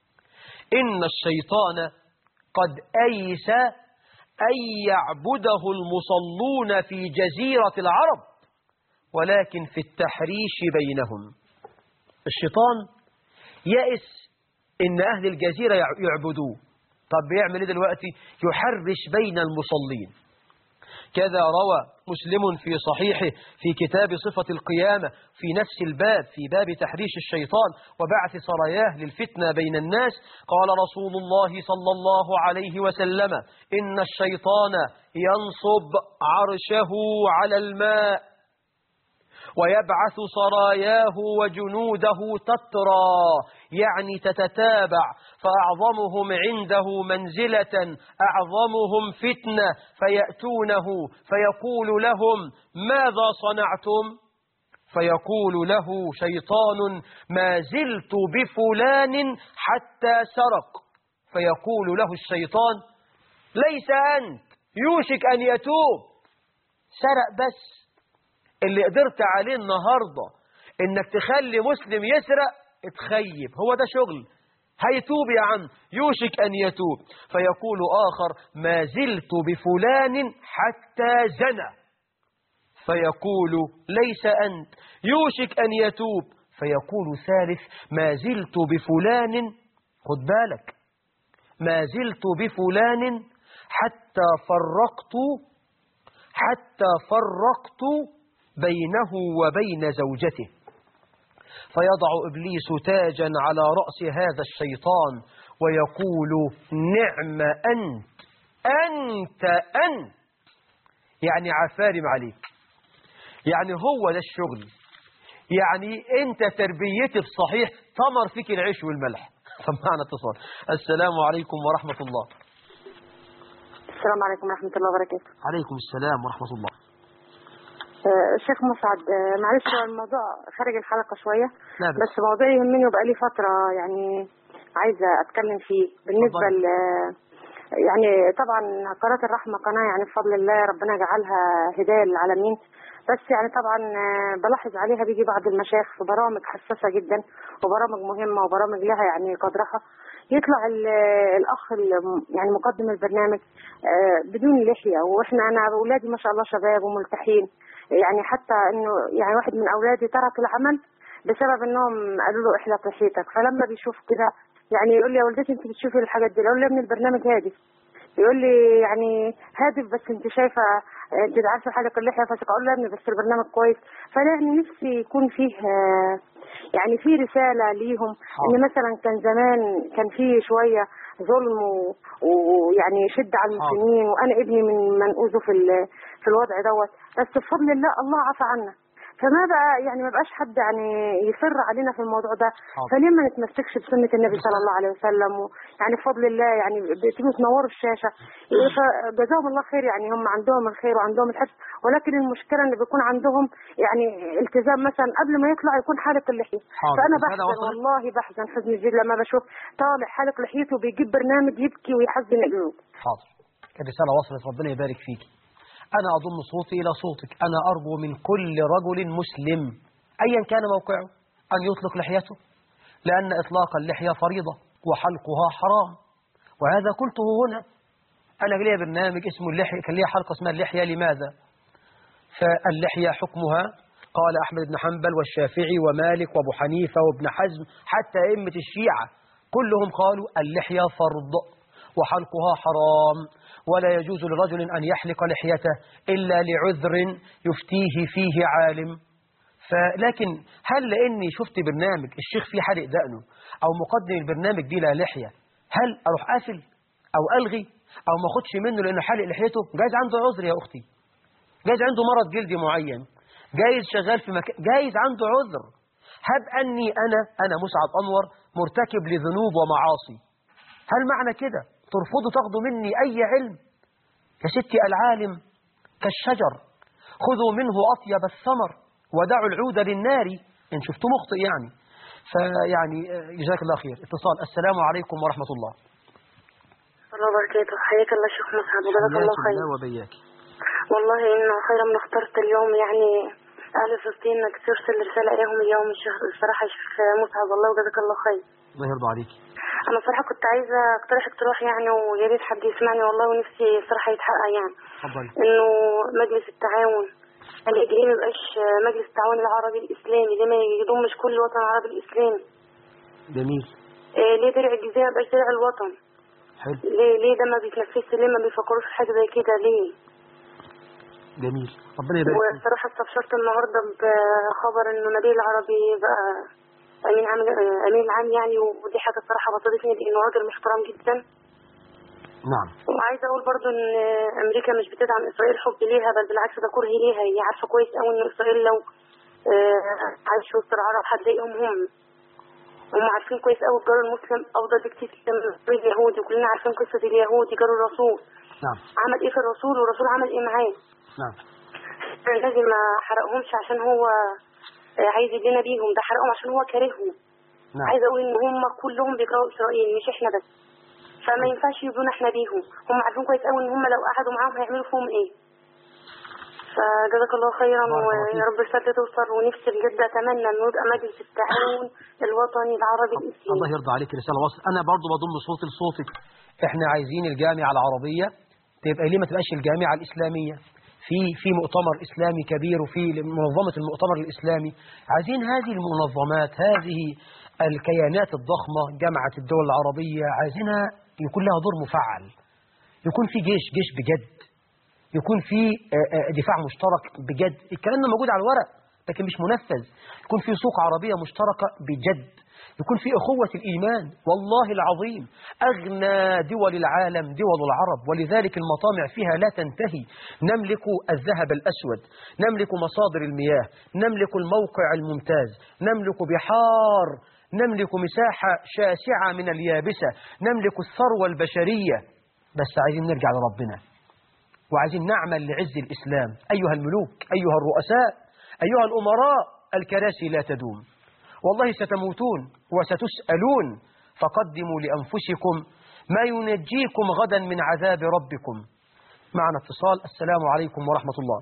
Speaker 1: إن الشيطان قد أيس أن يعبده المصلون في جزيرة العرب، ولكن في التحريش بينهم. الشيطان يأس إن أهل الجزيرة يعبدوه. طب بيعمل إيه دلوقتي؟ يحرش بين المصلين. كذا روى مسلم في صحيحه في كتاب صفة القيامة في نفس الباب في باب تحريش الشيطان وبعث سراياه للفتنة بين الناس. قال رسول الله صلى الله عليه وسلم: إن الشيطان ينصب عرشه على الماء ويبعث سراياه وجنوده تترى، يعني تتتابع، فأعظمهم عنده منزلة أعظمهم فتنة، فيأتونه فيقول لهم: ماذا صنعتم؟ فيقول له شيطان: ما زلت بفلان حتى سرق. فيقول له الشيطان: ليس أنت، يوشك أن يتوب، سرق بس. اللي قدرت عليه النهاردة إنك تخلي مسلم يسرق، اتخيب، هو ده شغل، هيتوب يا عم، يوشك أن يتوب. فيقول آخر ما زلت بفلان حتى زنى، فيقول ليس أنت، يوشك أن يتوب. فيقول ثالث ما زلت بفلان، خد بالك، ما زلت بفلان حتى فرقت حتى فرقت بينه وبين زوجته. فيضع إبليس تاجا على رأس هذا الشيطان ويقول نعم أنت أنت أنت، يعني عفارم عليك، يعني هو ده الشغل، يعني أنت تربيتي بصحيح ثمر فيك العيش والملح. فمعنا اتصال. السلام عليكم ورحمة الله.
Speaker 2: السلام عليكم ورحمة الله وبركاته.
Speaker 1: عليكم السلام ورحمة الله.
Speaker 2: آه شيخ مسعد، آه معلش هو الموضوع خارج الحلقة شوية،
Speaker 1: بس.
Speaker 2: بس موضوع يهمني وبقى لي فترة يعني عايزة أتكلم فيه. بالنسبة ل يعني طبعا قناة الرحمة قناة يعني بفضل الله ربنا جعلها هداية للعالمين، بس يعني طبعا بلاحظ عليها بيجي بعض المشايخ في برامج حساسة جدا وبرامج مهمة وبرامج لها يعني قدرها، يطلع الأخ يعني مقدم البرنامج بدون لحية، وإحنا أنا أولادي ما شاء الله شباب وملتحين، يعني حتى إنه يعني واحد من أولادي ترك العمل بسبب إنهم قالوا له احلق لحيتك، فلما بيشوف كده يعني يقول لي يا والدتي أنت بتشوفي الحاجات دي؟ أقول له يا ابني البرنامج هادف، يقول لي يعني هادف بس أنت شايفة انت عارفه حلق اللحيه فاسق، اقول له يا ابني بس البرنامج كويس. فانا يعني نفسي يكون فيه يعني في رساله ليهم، ان مثلا كان زمان كان فيه شويه ظلم ويعني شد على المسلمين، وانا ابني من منقوذه في في الوضع دوت، بس بفضل الله الله عفى عنا، فما بقى يعني ما بقاش حد يعني يصر علينا في الموضوع ده. فليه ما نتمسكش بسنه النبي صلى الله عليه وسلم؟ يعني بفضل الله يعني بتيجوا تنوروا الشاشه، فجزاهم الله خير، يعني هم عندهم الخير وعندهم الحفظ، ولكن المشكله ان بيكون عندهم يعني التزام، مثلا قبل ما يطلع يكون حالق اللحيه. فانا بحزن والله بحزن حزن جدا لما بشوف طالع حالق لحيته بيجيب برنامج يبكي ويحزن القلوب.
Speaker 1: حاضر، الرساله وصلت، ربنا يبارك فيكي. أنا أضم صوتي إلى صوتك، أنا أرجو من كل رجل مسلم أيا كان موقعه أن يطلق لحيته، لأن إطلاق اللحية فريضة وحلقها حرام، وهذا قلته هنا. أنا لي برنامج اسمه اللحية، كان لي حلقة اسمها اللحية لماذا؟ فاللحية حكمها قال أحمد بن حنبل والشافعي ومالك وأبو حنيفة وابن حزم حتى أئمة الشيعة كلهم قالوا اللحية فرض وحلقها حرام، ولا يجوز لرجل أن يحلق لحيته إلا لعذر يفتيه فيه عالم. فلكن هل لأني شفت برنامج الشيخ فيه حلق دقنه أو مقدم البرنامج دي لا لحية، هل أروح قافل أو ألغي أو ما أخدش منه لأنه حلق لحيته؟ جايز عنده عذر يا أختي، جايز عنده مرض جلدي معين، جايز شغال في مكان، جايز عنده عذر. هب أني أنا أنا مسعد أنور مرتكب لذنوب ومعاصي، هل معنى كده ترفضوا تاخدوا مني أي علم؟ يا ستي العالم كالشجر خذوا منه أطيب الثمر ودعوا العود للنار إن شفتوا مخطئ يعني. فيعني جزاك الله خير. اتصال. السلام عليكم ورحمة الله.
Speaker 2: الله وبركاته. حياك الله شيخ مسعد وجزاك الله خير.
Speaker 1: الله وبياك.
Speaker 2: والله إنه خيرا من اخترت اليوم يعني أهل فلسطين إنك ترسل رسالة إليهم اليوم. الصراحة شيخ مسعد والله وجزاك الله خير.
Speaker 1: الله يرضى عليك.
Speaker 2: أنا صراحة كنت عايزة أقترح اقتراح يعني ويا ريت حد يسمعني والله، ونفسي صراحة يتحقق يعني.
Speaker 1: تفضل.
Speaker 2: إنه مجلس التعاون الإجرامي ما يبقاش مجلس التعاون العربي الإسلامي، ليه ما يضمش كل الوطن العربي الإسلامي؟
Speaker 1: جميل.
Speaker 2: إيه ليه درع الجزيرة ما يبقاش درع الوطن؟
Speaker 1: حلو.
Speaker 2: ليه ليه ده ما بيتنفسش؟ ليه ما بيفكروش في حاجة زي كده ليه؟
Speaker 1: جميل، ربنا يبارك فيك.
Speaker 2: وصراحة استبشرت النهارده بخبر إنه نبيل العربي بقى أمين عام أمين العام يعني، ودي حاجة الصراحة بسطتني لأنه راجل محترم جدا.
Speaker 1: نعم.
Speaker 2: وعايزة أقول برضو إن أمريكا مش بتدعم إسرائيل حب ليها، بل بالعكس ده كره ليها. هي عارفة كويس أوي إن إسرائيل لو عايش وسط العرب هتلاقيهم هم هم عارفين كويس أوي الجار المسلم أفضل بكتير من اليهودي، وكلنا عارفين قصة اليهودي جار الرسول.
Speaker 1: نعم.
Speaker 2: عمل إيه في الرسول والرسول عمل إيه معاه.
Speaker 1: نعم.
Speaker 2: لازم ما حرقهمش عشان هو عايز يدينا بيهم، ده حرقهم عشان هو كارههم.
Speaker 1: نعم.
Speaker 2: عايزة أقول إن هم كلهم بيكرهوا إسرائيل مش إحنا بس، فما ينفعش يبقونا إحنا بيهم. هم عارفين كويس قوي إن هم لو قعدوا معاهم هيعملوا فيهم إيه. فجزاك الله خيرا، ويا رب الفاتحة توصل. ونفسي بجد أتمنى إنه يبقى مجلس التعاون الوطني العربي الإسلامي.
Speaker 1: الله يرضى عليك، رسالة وصل. أنا برضو بضم صوتي لصوتك. إحنا عايزين الجامعة العربية تبقى ليه ما تبقاش الجامعة الإسلامية. في في مؤتمر إسلامي كبير وفي منظمة المؤتمر الإسلامي. عايزين هذه المنظمات، هذه الكيانات الضخمة، جامعة الدول العربية، عايزينها يكون لها دور مفعل، يكون في جيش جيش بجد، يكون في دفاع مشترك بجد. الكلام ده موجود على الورق لكن مش منفذ. يكون في سوق عربية مشتركة بجد، يكون في أخوة الإيمان. والله العظيم أغنى دول العالم دول العرب، ولذلك المطامع فيها لا تنتهي. نملك الذهب الأسود، نملك مصادر المياه، نملك الموقع الممتاز، نملك بحار، نملك مساحة شاسعة من اليابسة، نملك الثروة البشرية. بس عايزين نرجع لربنا، وعايزين نعمل لعز الإسلام. أيها الملوك، أيها الرؤساء، أيها الأمراء، الكراسي لا تدوم، والله ستموتون وستسألون، فقدموا لأنفسكم ما ينجيكم غدا من عذاب ربكم. معنا اتصال. السلام عليكم ورحمة الله.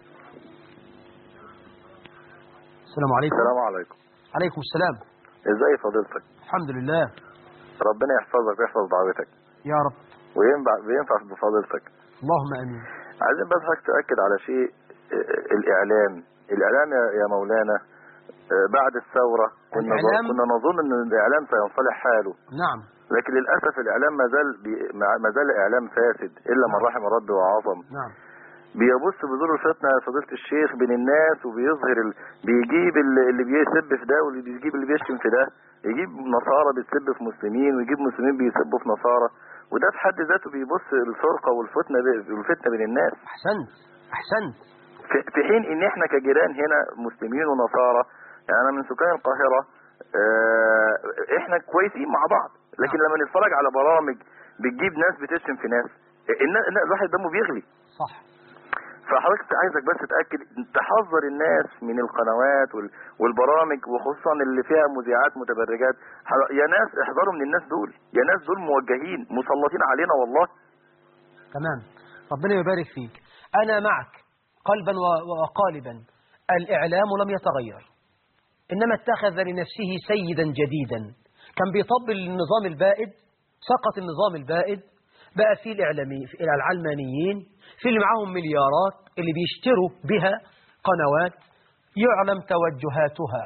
Speaker 1: السلام عليكم.
Speaker 3: السلام عليكم.
Speaker 1: عليكم السلام.
Speaker 3: ازاي فضيلتك؟
Speaker 1: الحمد لله.
Speaker 3: ربنا يحفظك ويحفظ دعوتك
Speaker 1: يا رب،
Speaker 3: وينفع وينفع بفضيلتك.
Speaker 1: اللهم امين.
Speaker 3: عايزين بس حضرتك تأكد على شيء. الإعلام الإعلام يا مولانا بعد الثورة كنا كنا نظن أن الإعلام سينصلح حاله.
Speaker 1: نعم.
Speaker 3: لكن للأسف الإعلام ما زال ما زال إعلام فاسد إلا من رحم ربي وعظم.
Speaker 1: نعم.
Speaker 3: بيبص بذور الفتنة يا فضيلة الشيخ بين الناس، وبيظهر ال... بيجيب اللي بيسب في ده واللي بيجيب اللي بيشتم في ده، يجيب نصارى بتسب في مسلمين ويجيب مسلمين بيسبوا في نصارى، وده في حد ذاته بيبص الفرقة والفتنة والفتنة بين الناس.
Speaker 1: أحسنت أحسنت.
Speaker 3: في حين إن إحنا كجيران هنا مسلمين ونصارى، يعني أنا من سكان القاهرة، اه إحنا كويسين مع بعض، لكن لما نتفرج على برامج بتجيب ناس بتشتم في ناس، الواحد دمه بيغلي.
Speaker 1: صح.
Speaker 3: فحضرتك عايزك بس تأكد تحذر الناس من القنوات والبرامج، وخصوصا اللي فيها مذيعات متبرجات. يا ناس احذروا من الناس دول، يا ناس دول موجهين مسلطين علينا والله.
Speaker 1: تمام، ربنا يبارك فيك. أنا معك قلبا وقالبا. الإعلام لم يتغير، إنما اتخذ لنفسه سيدا جديدا. كان بيطبل النظام البائد، سقط النظام البائد، بقى في الإعلامي في العلمانيين، في اللي معاهم مليارات اللي بيشتروا بها قنوات يعلم توجهاتها.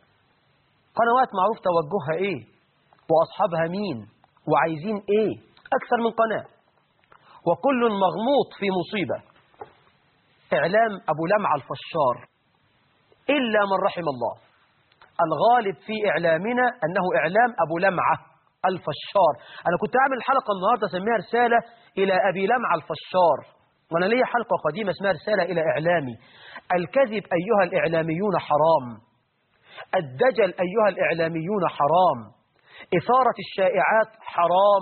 Speaker 1: قنوات معروف توجهها ايه واصحابها مين وعايزين ايه، اكثر من قناة، وكل مغموط في مصيبة. اعلام ابو لمعة الفشار الا من رحم الله. الغالب في اعلامنا انه اعلام ابو لمعة الفشار. انا كنت اعمل حلقة النهاردة اسميها رسالة الى ابي لمعة الفشار، وانا ليا حلقة قديمة اسمها رسالة الى اعلامي. الكذب ايها الاعلاميون حرام، الدجل ايها الاعلاميون حرام، اثارة الشائعات حرام.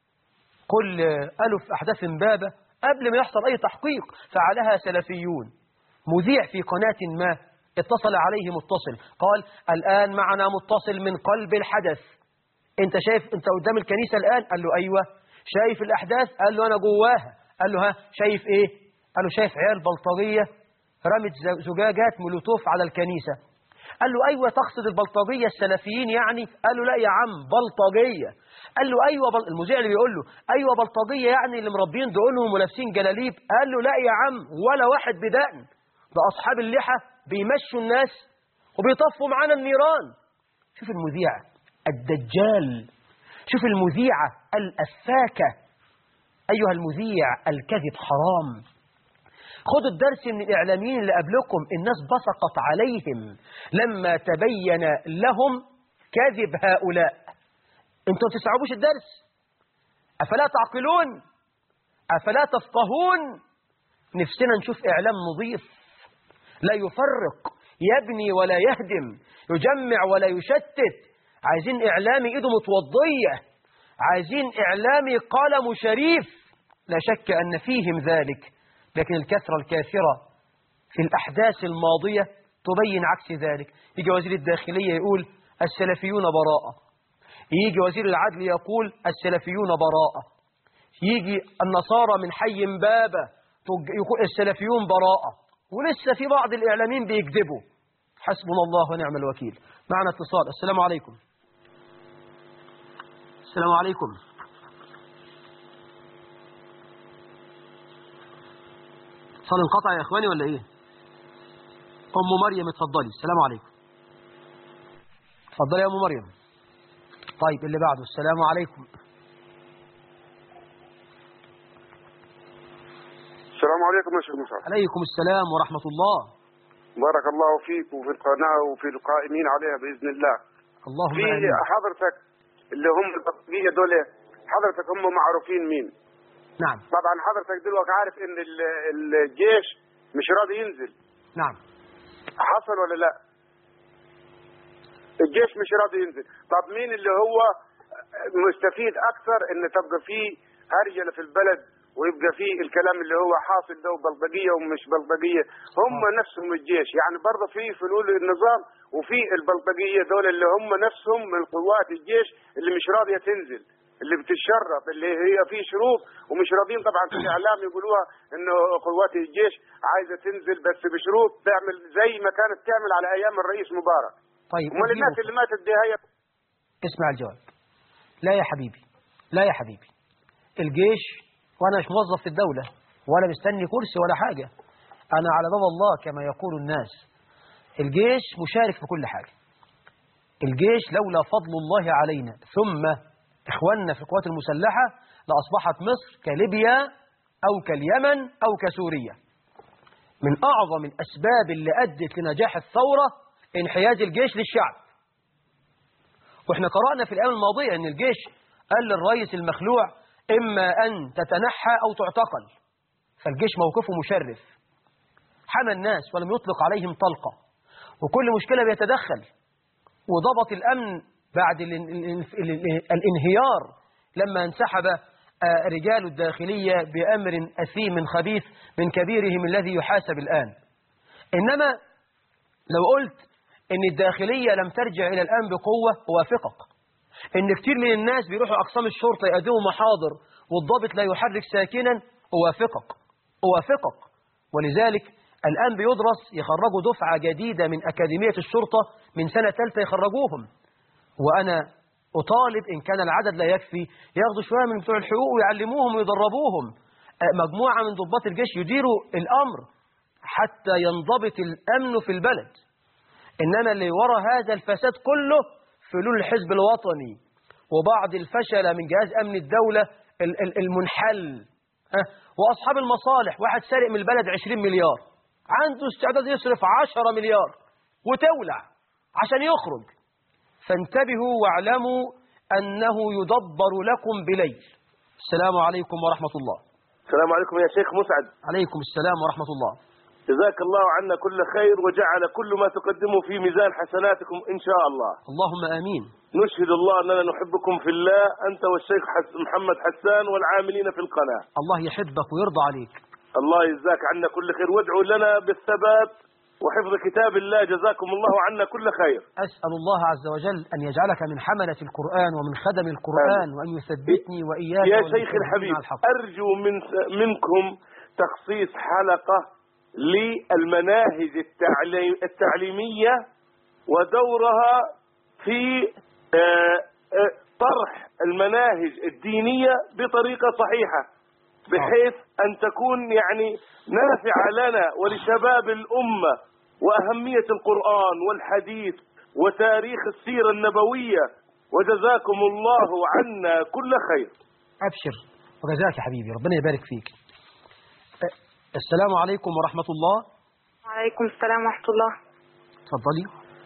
Speaker 1: كل الف احداث امبابة قبل ما يحصل اي تحقيق فعلها سلفيون. مذيع في قناة ما اتصل عليه متصل قال الان معنا متصل من قلب الحدث، انت شايف انت قدام الكنيسة الان؟ قال له ايوه. شايف الاحداث؟ قال له انا جواها. قال له ها شايف ايه؟ قال له شايف عيال بلطجية رمت زجاجات مولوتوف على الكنيسة. قال له ايوه تقصد البلطجية السلفيين يعني؟ قال له لا يا عم بلطجية. قال له ايوه بل... المذيع اللي بيقول له ايوه بلطجية يعني اللي مربين دقنهم ولابسين جلاليب؟ قال له لا يا عم ولا واحد بدقن، ده اصحاب اللحى بيمشوا الناس وبيطفوا معانا النيران. شوف المذيع الدجال، شوف المذيعة الأفاكة. أيها المذيع الكذب حرام. خدوا الدرس من الإعلاميين اللي قبلكم، الناس بصقت عليهم لما تبين لهم كذب هؤلاء. انتوا تستوعبوش الدرس؟ أفلا تعقلون؟ أفلا تفقهون؟ نفسنا نشوف إعلام نظيف لا يفرق، يبني ولا يهدم، يجمع ولا يشتت. عايزين إعلامي إيده متوضية، عايزين إعلامي قلم شريف. لا شك أن فيهم ذلك، لكن الكثرة الكاثرة في الأحداث الماضية تبين عكس ذلك. يجي وزير الداخلية يقول السلفيون براءة، يجي وزير العدل يقول السلفيون براءة، يجي النصارى من حي مبابة يقول السلفيون براءة. ولسه في بعض الإعلاميين بيكذبوا. حسبنا الله ونعم الوكيل. معنا اتصال. السلام عليكم. السلام عليكم. اتصال انقطع يا إخواني ولا إيه؟ أم مريم اتفضلي. السلام عليكم. اتفضلي يا أم مريم. طيب اللي بعده. السلام عليكم.
Speaker 4: السلام عليكم يا شيخ مسعد.
Speaker 1: عليكم السلام ورحمة الله.
Speaker 4: بارك الله فيك وفي القناة وفي القائمين عليها بإذن الله.
Speaker 1: اللهم
Speaker 4: في
Speaker 1: آمين.
Speaker 4: حضرتك اللي هم البطاقية دول حضرتك هم معروفين مين؟
Speaker 1: نعم.
Speaker 4: طبعا حضرتك دلوقتي عارف ان الجيش مش راضي ينزل.
Speaker 1: نعم.
Speaker 4: حصل ولا لا؟ الجيش مش راضي ينزل. طب مين اللي هو مستفيد اكثر ان تبقى فيه هرجله في البلد ويبقى فيه الكلام اللي هو حاصل ده وبلطجيه ومش بلطجيه؟ هم نفسهم الجيش، يعني برضه في فلول النظام وفي البلطجيه دول اللي هم نفسهم من قوات الجيش اللي مش راضيه تنزل، اللي بتتشرف، اللي هي في شروط ومش راضيين. طبعا في الاعلام يقولوها انه قوات الجيش عايزه تنزل بس بشروط تعمل زي ما كانت تعمل على ايام الرئيس مبارك.
Speaker 1: طيب
Speaker 4: امال الناس اللي ماتت دي هي.
Speaker 1: اسمع الجواب. لا يا حبيبي، لا يا حبيبي، الجيش وانا مش موظف في الدولة ولا مستني كرسي ولا حاجة، انا على باب الله كما يقول الناس. الجيش مشارك في كل حاجة. الجيش لولا فضل الله علينا ثم إخواننا في القوات المسلحة لأصبحت مصر كليبيا أو كاليمن أو كسوريا. من أعظم الأسباب اللي أدت لنجاح الثورة انحياز الجيش للشعب. وإحنا قرأنا في الأيام الماضية أن الجيش قال للرئيس المخلوع إما أن تتنحى أو تعتقل، فالجيش موقفه مشرف، حمى الناس ولم يطلق عليهم طلقة، وكل مشكلة بيتدخل، وضبط الأمن بعد الانهيار لما انسحب رجال الداخلية بأمر أثيم خبيث من كبيرهم الذي يحاسب الآن. إنما لو قلت إن الداخلية لم ترجع إلى الآن بقوة أوافقك. إن كتير من الناس بيروحوا أقسام الشرطة يقدموا محاضر والضابط لا يحرك ساكنا، أوافقك أوافقك. ولذلك الآن بيدرس يخرجوا دفعة جديدة من أكاديمية الشرطة من سنة ثالثة يخرجوهم، وأنا أطالب إن كان العدد لا يكفي ياخدوا شوية من بتوع الحقوق ويعلموهم ويدربوهم. مجموعة من ضباط الجيش يديروا الأمر حتى ينضبط الأمن في البلد. إنما اللي وراء هذا الفساد كله فلول الحزب الوطني وبعض الفشل من جهاز أمن الدولة المنحل، وأصحاب المصالح. واحد سارق من البلد عشرين مليار عنده استعداد يصرف عشرة مليار وتولع عشان يخرج. فانتبهوا واعلموا أنه يدبر لكم بليل. السلام عليكم ورحمة الله.
Speaker 5: السلام عليكم يا شيخ مسعد.
Speaker 1: عليكم السلام ورحمة الله.
Speaker 5: جزاك الله عنا كل خير وجعل كل ما تقدمه في ميزان حسناتكم إن شاء الله.
Speaker 1: اللهم آمين.
Speaker 5: نشهد الله أننا نحبكم في الله أنت والشيخ حس محمد حسان والعاملين في القناة.
Speaker 1: الله يحبك ويرضى عليك.
Speaker 5: الله يجزاك عنا كل خير وادعوا لنا بالثبات وحفظ كتاب الله. جزاكم الله عنا كل خير.
Speaker 1: أسأل الله عز وجل أن يجعلك من حملة القرآن ومن خدم القرآن وأن يثبتني وإياك.
Speaker 5: يا شيخ الحبيب أرجو من منكم تخصيص حلقة للمناهج التعليمية ودورها في طرح المناهج الدينية بطريقة صحيحة بحيث أن تكون يعني نافعة لنا ولشباب الأمة، وأهمية القرآن والحديث وتاريخ السيرة النبوية. وجزاكم الله عنا كل خير.
Speaker 1: أبشر وجزاك يا حبيبي، ربنا يبارك فيك. السلام عليكم ورحمة الله.
Speaker 2: وعليكم السلام ورحمة الله.
Speaker 1: تفضلي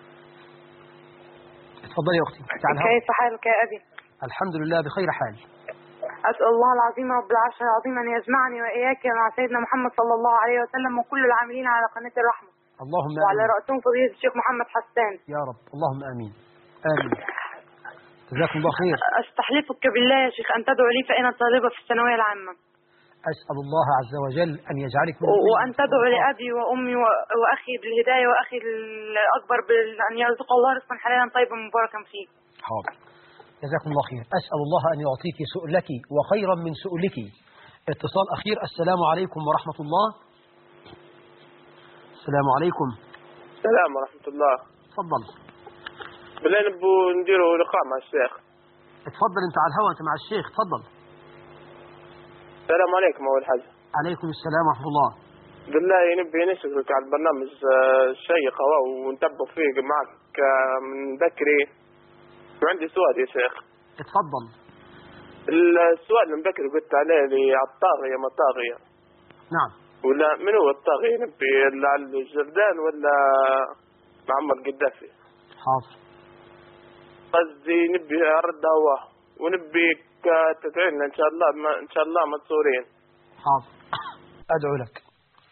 Speaker 1: تفضلي يا أختي.
Speaker 2: كيف حالك يا أبي؟
Speaker 1: الحمد لله بخير حال.
Speaker 2: أسأل الله العظيم رب العرش العظيم أن يجمعني وإياك مع سيدنا محمد صلى الله عليه وسلم وكل العاملين على قناة الرحمة.
Speaker 1: اللهم آمين.
Speaker 2: وعلى رأسهم فضيلة الشيخ محمد حسان.
Speaker 1: يا رب اللهم آمين آمين. جزاكم الله خير.
Speaker 2: أستحلفك بالله يا شيخ أن تدعو لي فأنا طالبة في الثانوية العامة.
Speaker 1: أسأل الله عز وجل أن يجعلك من
Speaker 2: وأن تدعو لأبي وأمي وأخي بالهداية وأخي الأكبر بأن يرزق الله رزقا حلالا طيبا مباركا فيه.
Speaker 1: حاضر. جزاكم الله خير. أسأل الله أن يعطيك سؤلك وخيرا من سؤلك. اتصال أخير. السلام عليكم ورحمة الله. السلام عليكم.
Speaker 6: السلام ورحمة الله.
Speaker 1: تفضل.
Speaker 6: بالله نبو نديروا لقاء مع الشيخ.
Speaker 1: اتفضل انت على الهواء، انت مع الشيخ، تفضل.
Speaker 6: السلام عليكم أول حاجة.
Speaker 1: عليكم السلام ورحمة الله.
Speaker 6: بالله نبي نشكرك على البرنامج الشيق ونتبع فيه معك من بكري. وعندي سؤال يا شيخ.
Speaker 1: اتفضل.
Speaker 6: السؤال من بكري قلت عليه لي على الطاغية ما طاغية.
Speaker 1: نعم.
Speaker 6: ولا من هو الطاغية؟ نبي على الجردان ولا معمر قدافي؟
Speaker 1: حاضر.
Speaker 6: قصدي نبي أرد هو ونبيك تدعينا إن شاء الله ما إن شاء الله منصورين.
Speaker 1: حاضر. أدعو لك.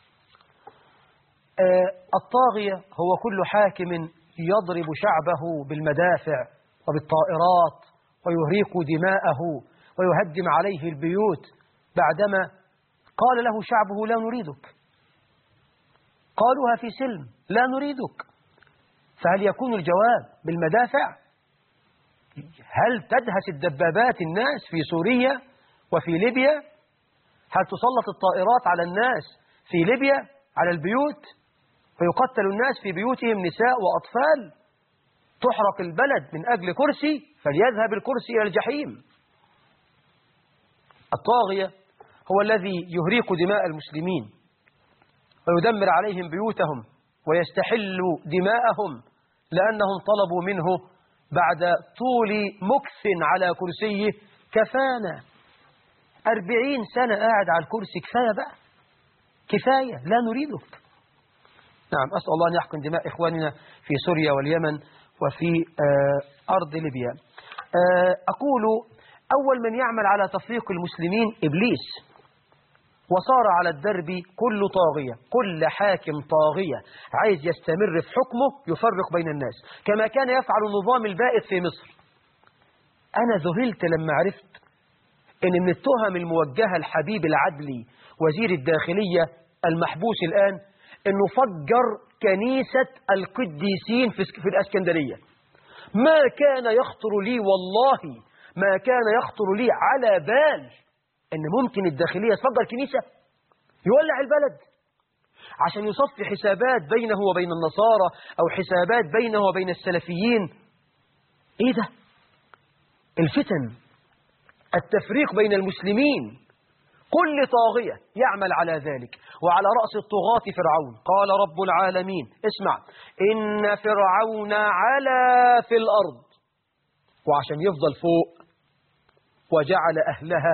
Speaker 1: آه الطاغية هو كل حاكم يضرب شعبه بالمدافع وبالطائرات ويهريق دماءه ويهدم عليه البيوت بعدما قال له شعبه لا نريدك. قالوها في سلم، لا نريدك. فهل يكون الجواب بالمدافع؟ هل تدهس الدبابات الناس في سوريا وفي ليبيا؟ هل تسلط الطائرات على الناس في ليبيا على البيوت ويقتل الناس في بيوتهم نساء وأطفال؟ تحرق البلد من أجل كرسي، فليذهب الكرسي إلى الجحيم. الطاغية هو الذي يهريق دماء المسلمين ويدمر عليهم بيوتهم ويستحل دماءهم لأنهم طلبوا منه بعد طول مكث على كرسيه كفانا. أربعين سنة قاعد على الكرسي، كفاية بقى، كفاية، لا نريدك. نعم، أسأل الله أن يحقن دماء إخواننا في سوريا واليمن وفي آه أرض ليبيا. آه أقول أول من يعمل على تفريق المسلمين إبليس، وصار على الدرب كل طاغية، كل حاكم طاغية عايز يستمر في حكمه يفرق بين الناس، كما كان يفعل النظام البائد في مصر. أنا ذهلت لما عرفت إن من التهم الموجهة لحبيب العدلي وزير الداخلية المحبوس الآن إنه فجر كنيسة القديسين في الإسكندرية. ما كان يخطر لي، والله ما كان يخطر لي على بال إن ممكن الداخلية تفجر كنيسة، يولع البلد عشان يصفي حسابات بينه وبين النصارى أو حسابات بينه وبين السلفيين. إيه ده؟ الفتن، التفريق بين المسلمين، كل طاغية يعمل على ذلك، وعلى رأس الطغاة فرعون. قال رب العالمين، اسمع، إن فرعون علا في الأرض، وعشان يفضل فوق وجعل أهلها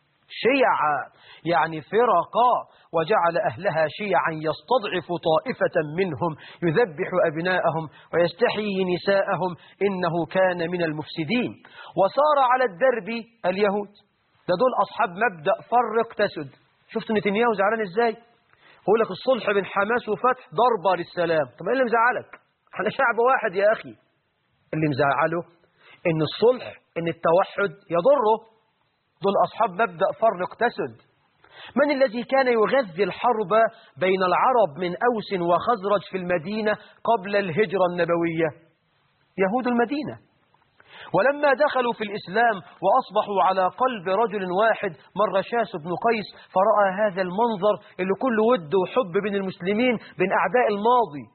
Speaker 1: شيعا، يعني فرقا، وجعل أهلها شيعا يستضعف طائفة منهم يذبح أبناءهم ويستحيي نساءهم إنه كان من المفسدين. وصار على الدرب اليهود، ده دول أصحاب مبدأ فرق تسد. شفت نتنياهو زعلان إزاي؟ يقول لك الصلح بين حماس وفتح ضربة للسلام. طب إيه اللي مزعلك؟ احنا شعب واحد يا أخي. اللي مزعله إن الصلح، إن التوحد يضره. دول أصحاب مبدأ فرق تسد. من الذي كان يغذي الحرب بين العرب من أوس وخزرج في المدينة قبل الهجرة النبوية؟ يهود المدينة. ولما دخلوا في الإسلام وأصبحوا على قلب رجل واحد، مر شاس بن قيس فرأى هذا المنظر اللي كله ود وحب بين المسلمين بين أعداء الماضي،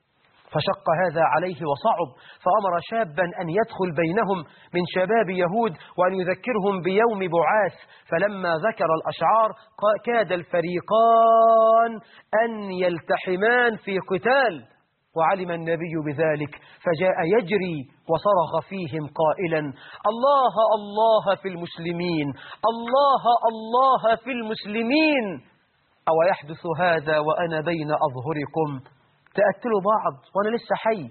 Speaker 1: فشق هذا عليه وصعب، فأمر شابا أن يدخل بينهم من شباب يهود وأن يذكرهم بيوم بعاث. فلما ذكر الأشعار كاد الفريقان أن يلتحمان في قتال، وعلم النبي بذلك فجاء يجري وصرخ فيهم قائلا: الله الله في المسلمين، الله الله في المسلمين، أو يحدث هذا وأنا بين أظهركم؟ تقتلوا بعض وأنا لسه حي.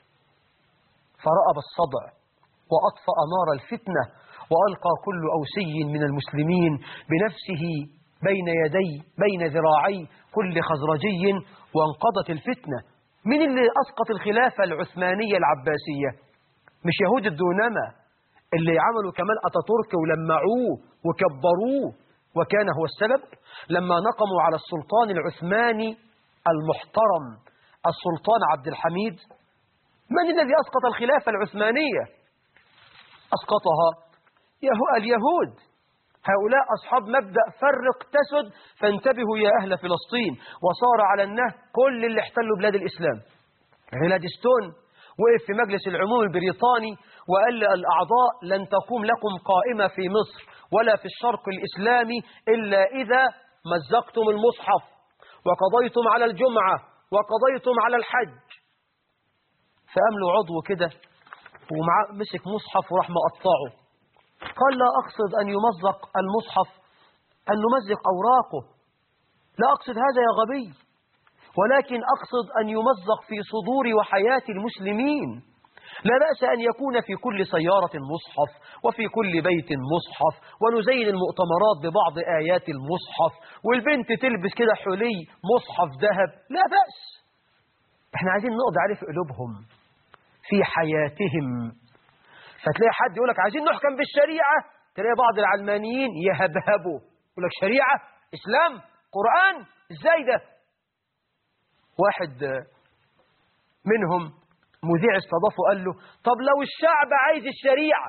Speaker 1: فرأب الصدع وأطفأ نار الفتنة، وألقى كل أوسي من المسلمين بنفسه بين يدي بين ذراعي كل خزرجي، وانقضت الفتنة. من اللي أسقط الخلافة العثمانية العباسية؟ مش يهود الدونمة اللي عملوا كمال أتاتورك ولمعوه وكبروه وكان هو السبب لما نقموا على السلطان العثماني المحترم السلطان عبد الحميد؟ من الذي أسقط الخلافة العثمانية؟ أسقطها اليهود. هؤلاء أصحاب مبدأ فرق تسد، فانتبهوا يا أهل فلسطين. وصار على النهج كل اللي احتلوا بلاد الإسلام. غلادستون وقف في مجلس العموم البريطاني وقال الأعضاء لن تقوم لكم قائمة في مصر ولا في الشرق الإسلامي إلا إذا مزقتم المصحف وقضيتم على الجمعة وقضيتم على الحج. فقام له عضو كده ومعاه مسك مصحف وراح مقطعه، قال لا أقصد أن يمزق المصحف، أن نمزق أوراقه، لا أقصد هذا يا غبي، ولكن أقصد أن يمزق في صدور وحياة المسلمين. لا بأس أن يكون في كل سيارة مصحف وفي كل بيت مصحف، ونزين المؤتمرات ببعض آيات المصحف، والبنت تلبس كده حلي مصحف ذهب، لا بأس. احنا عايزين نقضي عليه في قلوبهم في حياتهم. فتلاقي حد يقول لك عايزين نحكم بالشريعة، تلاقي بعض العلمانيين يهبهبوا يقول لك شريعة إسلام قرآن إزاي ده. واحد منهم مذيع استضافه قال له طب لو الشعب عايز الشريعة،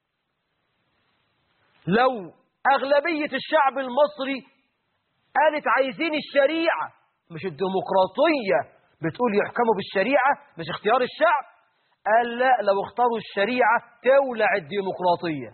Speaker 1: لو أغلبية الشعب المصري قالت عايزين الشريعة مش الديمقراطية بتقول يحكموا بالشريعة مش اختيار الشعب، قال لا لو اختاروا الشريعة تولع الديمقراطية.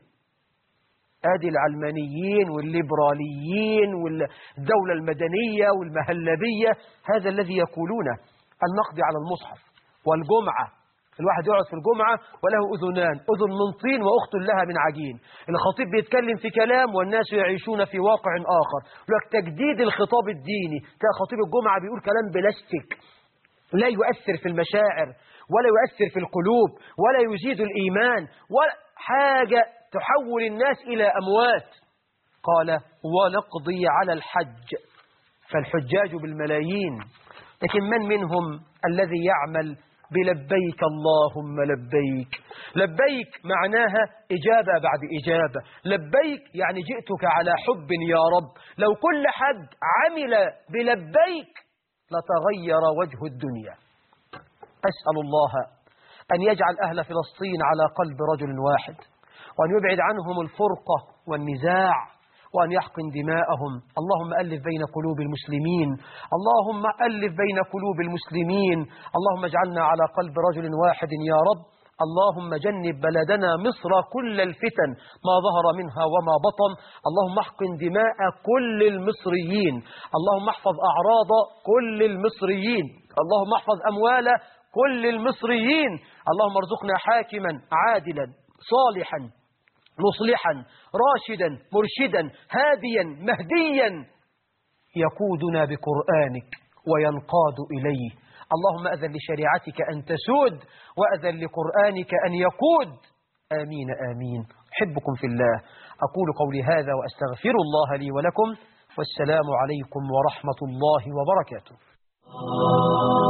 Speaker 1: ادي العلمانيين والليبراليين والدولة المدنية والمهلبية، هذا الذي يقولونه. النقد على المصحف والجمعة، الواحد يقعد في الجمعة وله أذنان، أذن من طين وأخت لها من عجين. الخطيب بيتكلم في كلام والناس يعيشون في واقع آخر. لك تجديد الخطاب الديني، كان خطيب الجمعة بيقول كلام بلاستيك لا يؤثر في المشاعر ولا يؤثر في القلوب ولا يزيد الإيمان ولا حاجة، تحول الناس إلى أموات. قال ونقضي على الحج، فالحجاج بالملايين، لكن من منهم الذي يعمل بلبيك اللهم لبيك؟ لبيك معناها إجابة بعد إجابة، لبيك يعني جئتك على حب يا رب. لو كل حد عمل بلبيك لتغير وجه الدنيا. أسأل الله أن يجعل أهل فلسطين على قلب رجل واحد، وأن يبعد عنهم الفرقة والنزاع، وأن يحقن دماءهم. اللهم ألف بين قلوب المسلمين، اللهم ألف بين قلوب المسلمين، اللهم اجعلنا على قلب رجل واحد يا رب. اللهم جنب بلدنا مصر كل الفتن ما ظهر منها وما بطن. اللهم احقن دماء كل المصريين، اللهم احفظ أعراض كل المصريين، اللهم احفظ أموال كل المصريين. اللهم ارزقنا حاكما عادلا صالحا مصلحا راشدا مرشدا هاديا مهديا يقودنا بقرآنك وينقاد إليه. اللهم أذن لشريعتك أن تسود وأذن لقرآنك أن يقود. آمين آمين. أحبكم في الله. أقول قولي هذا وأستغفر الله لي ولكم، والسلام عليكم ورحمة الله وبركاته.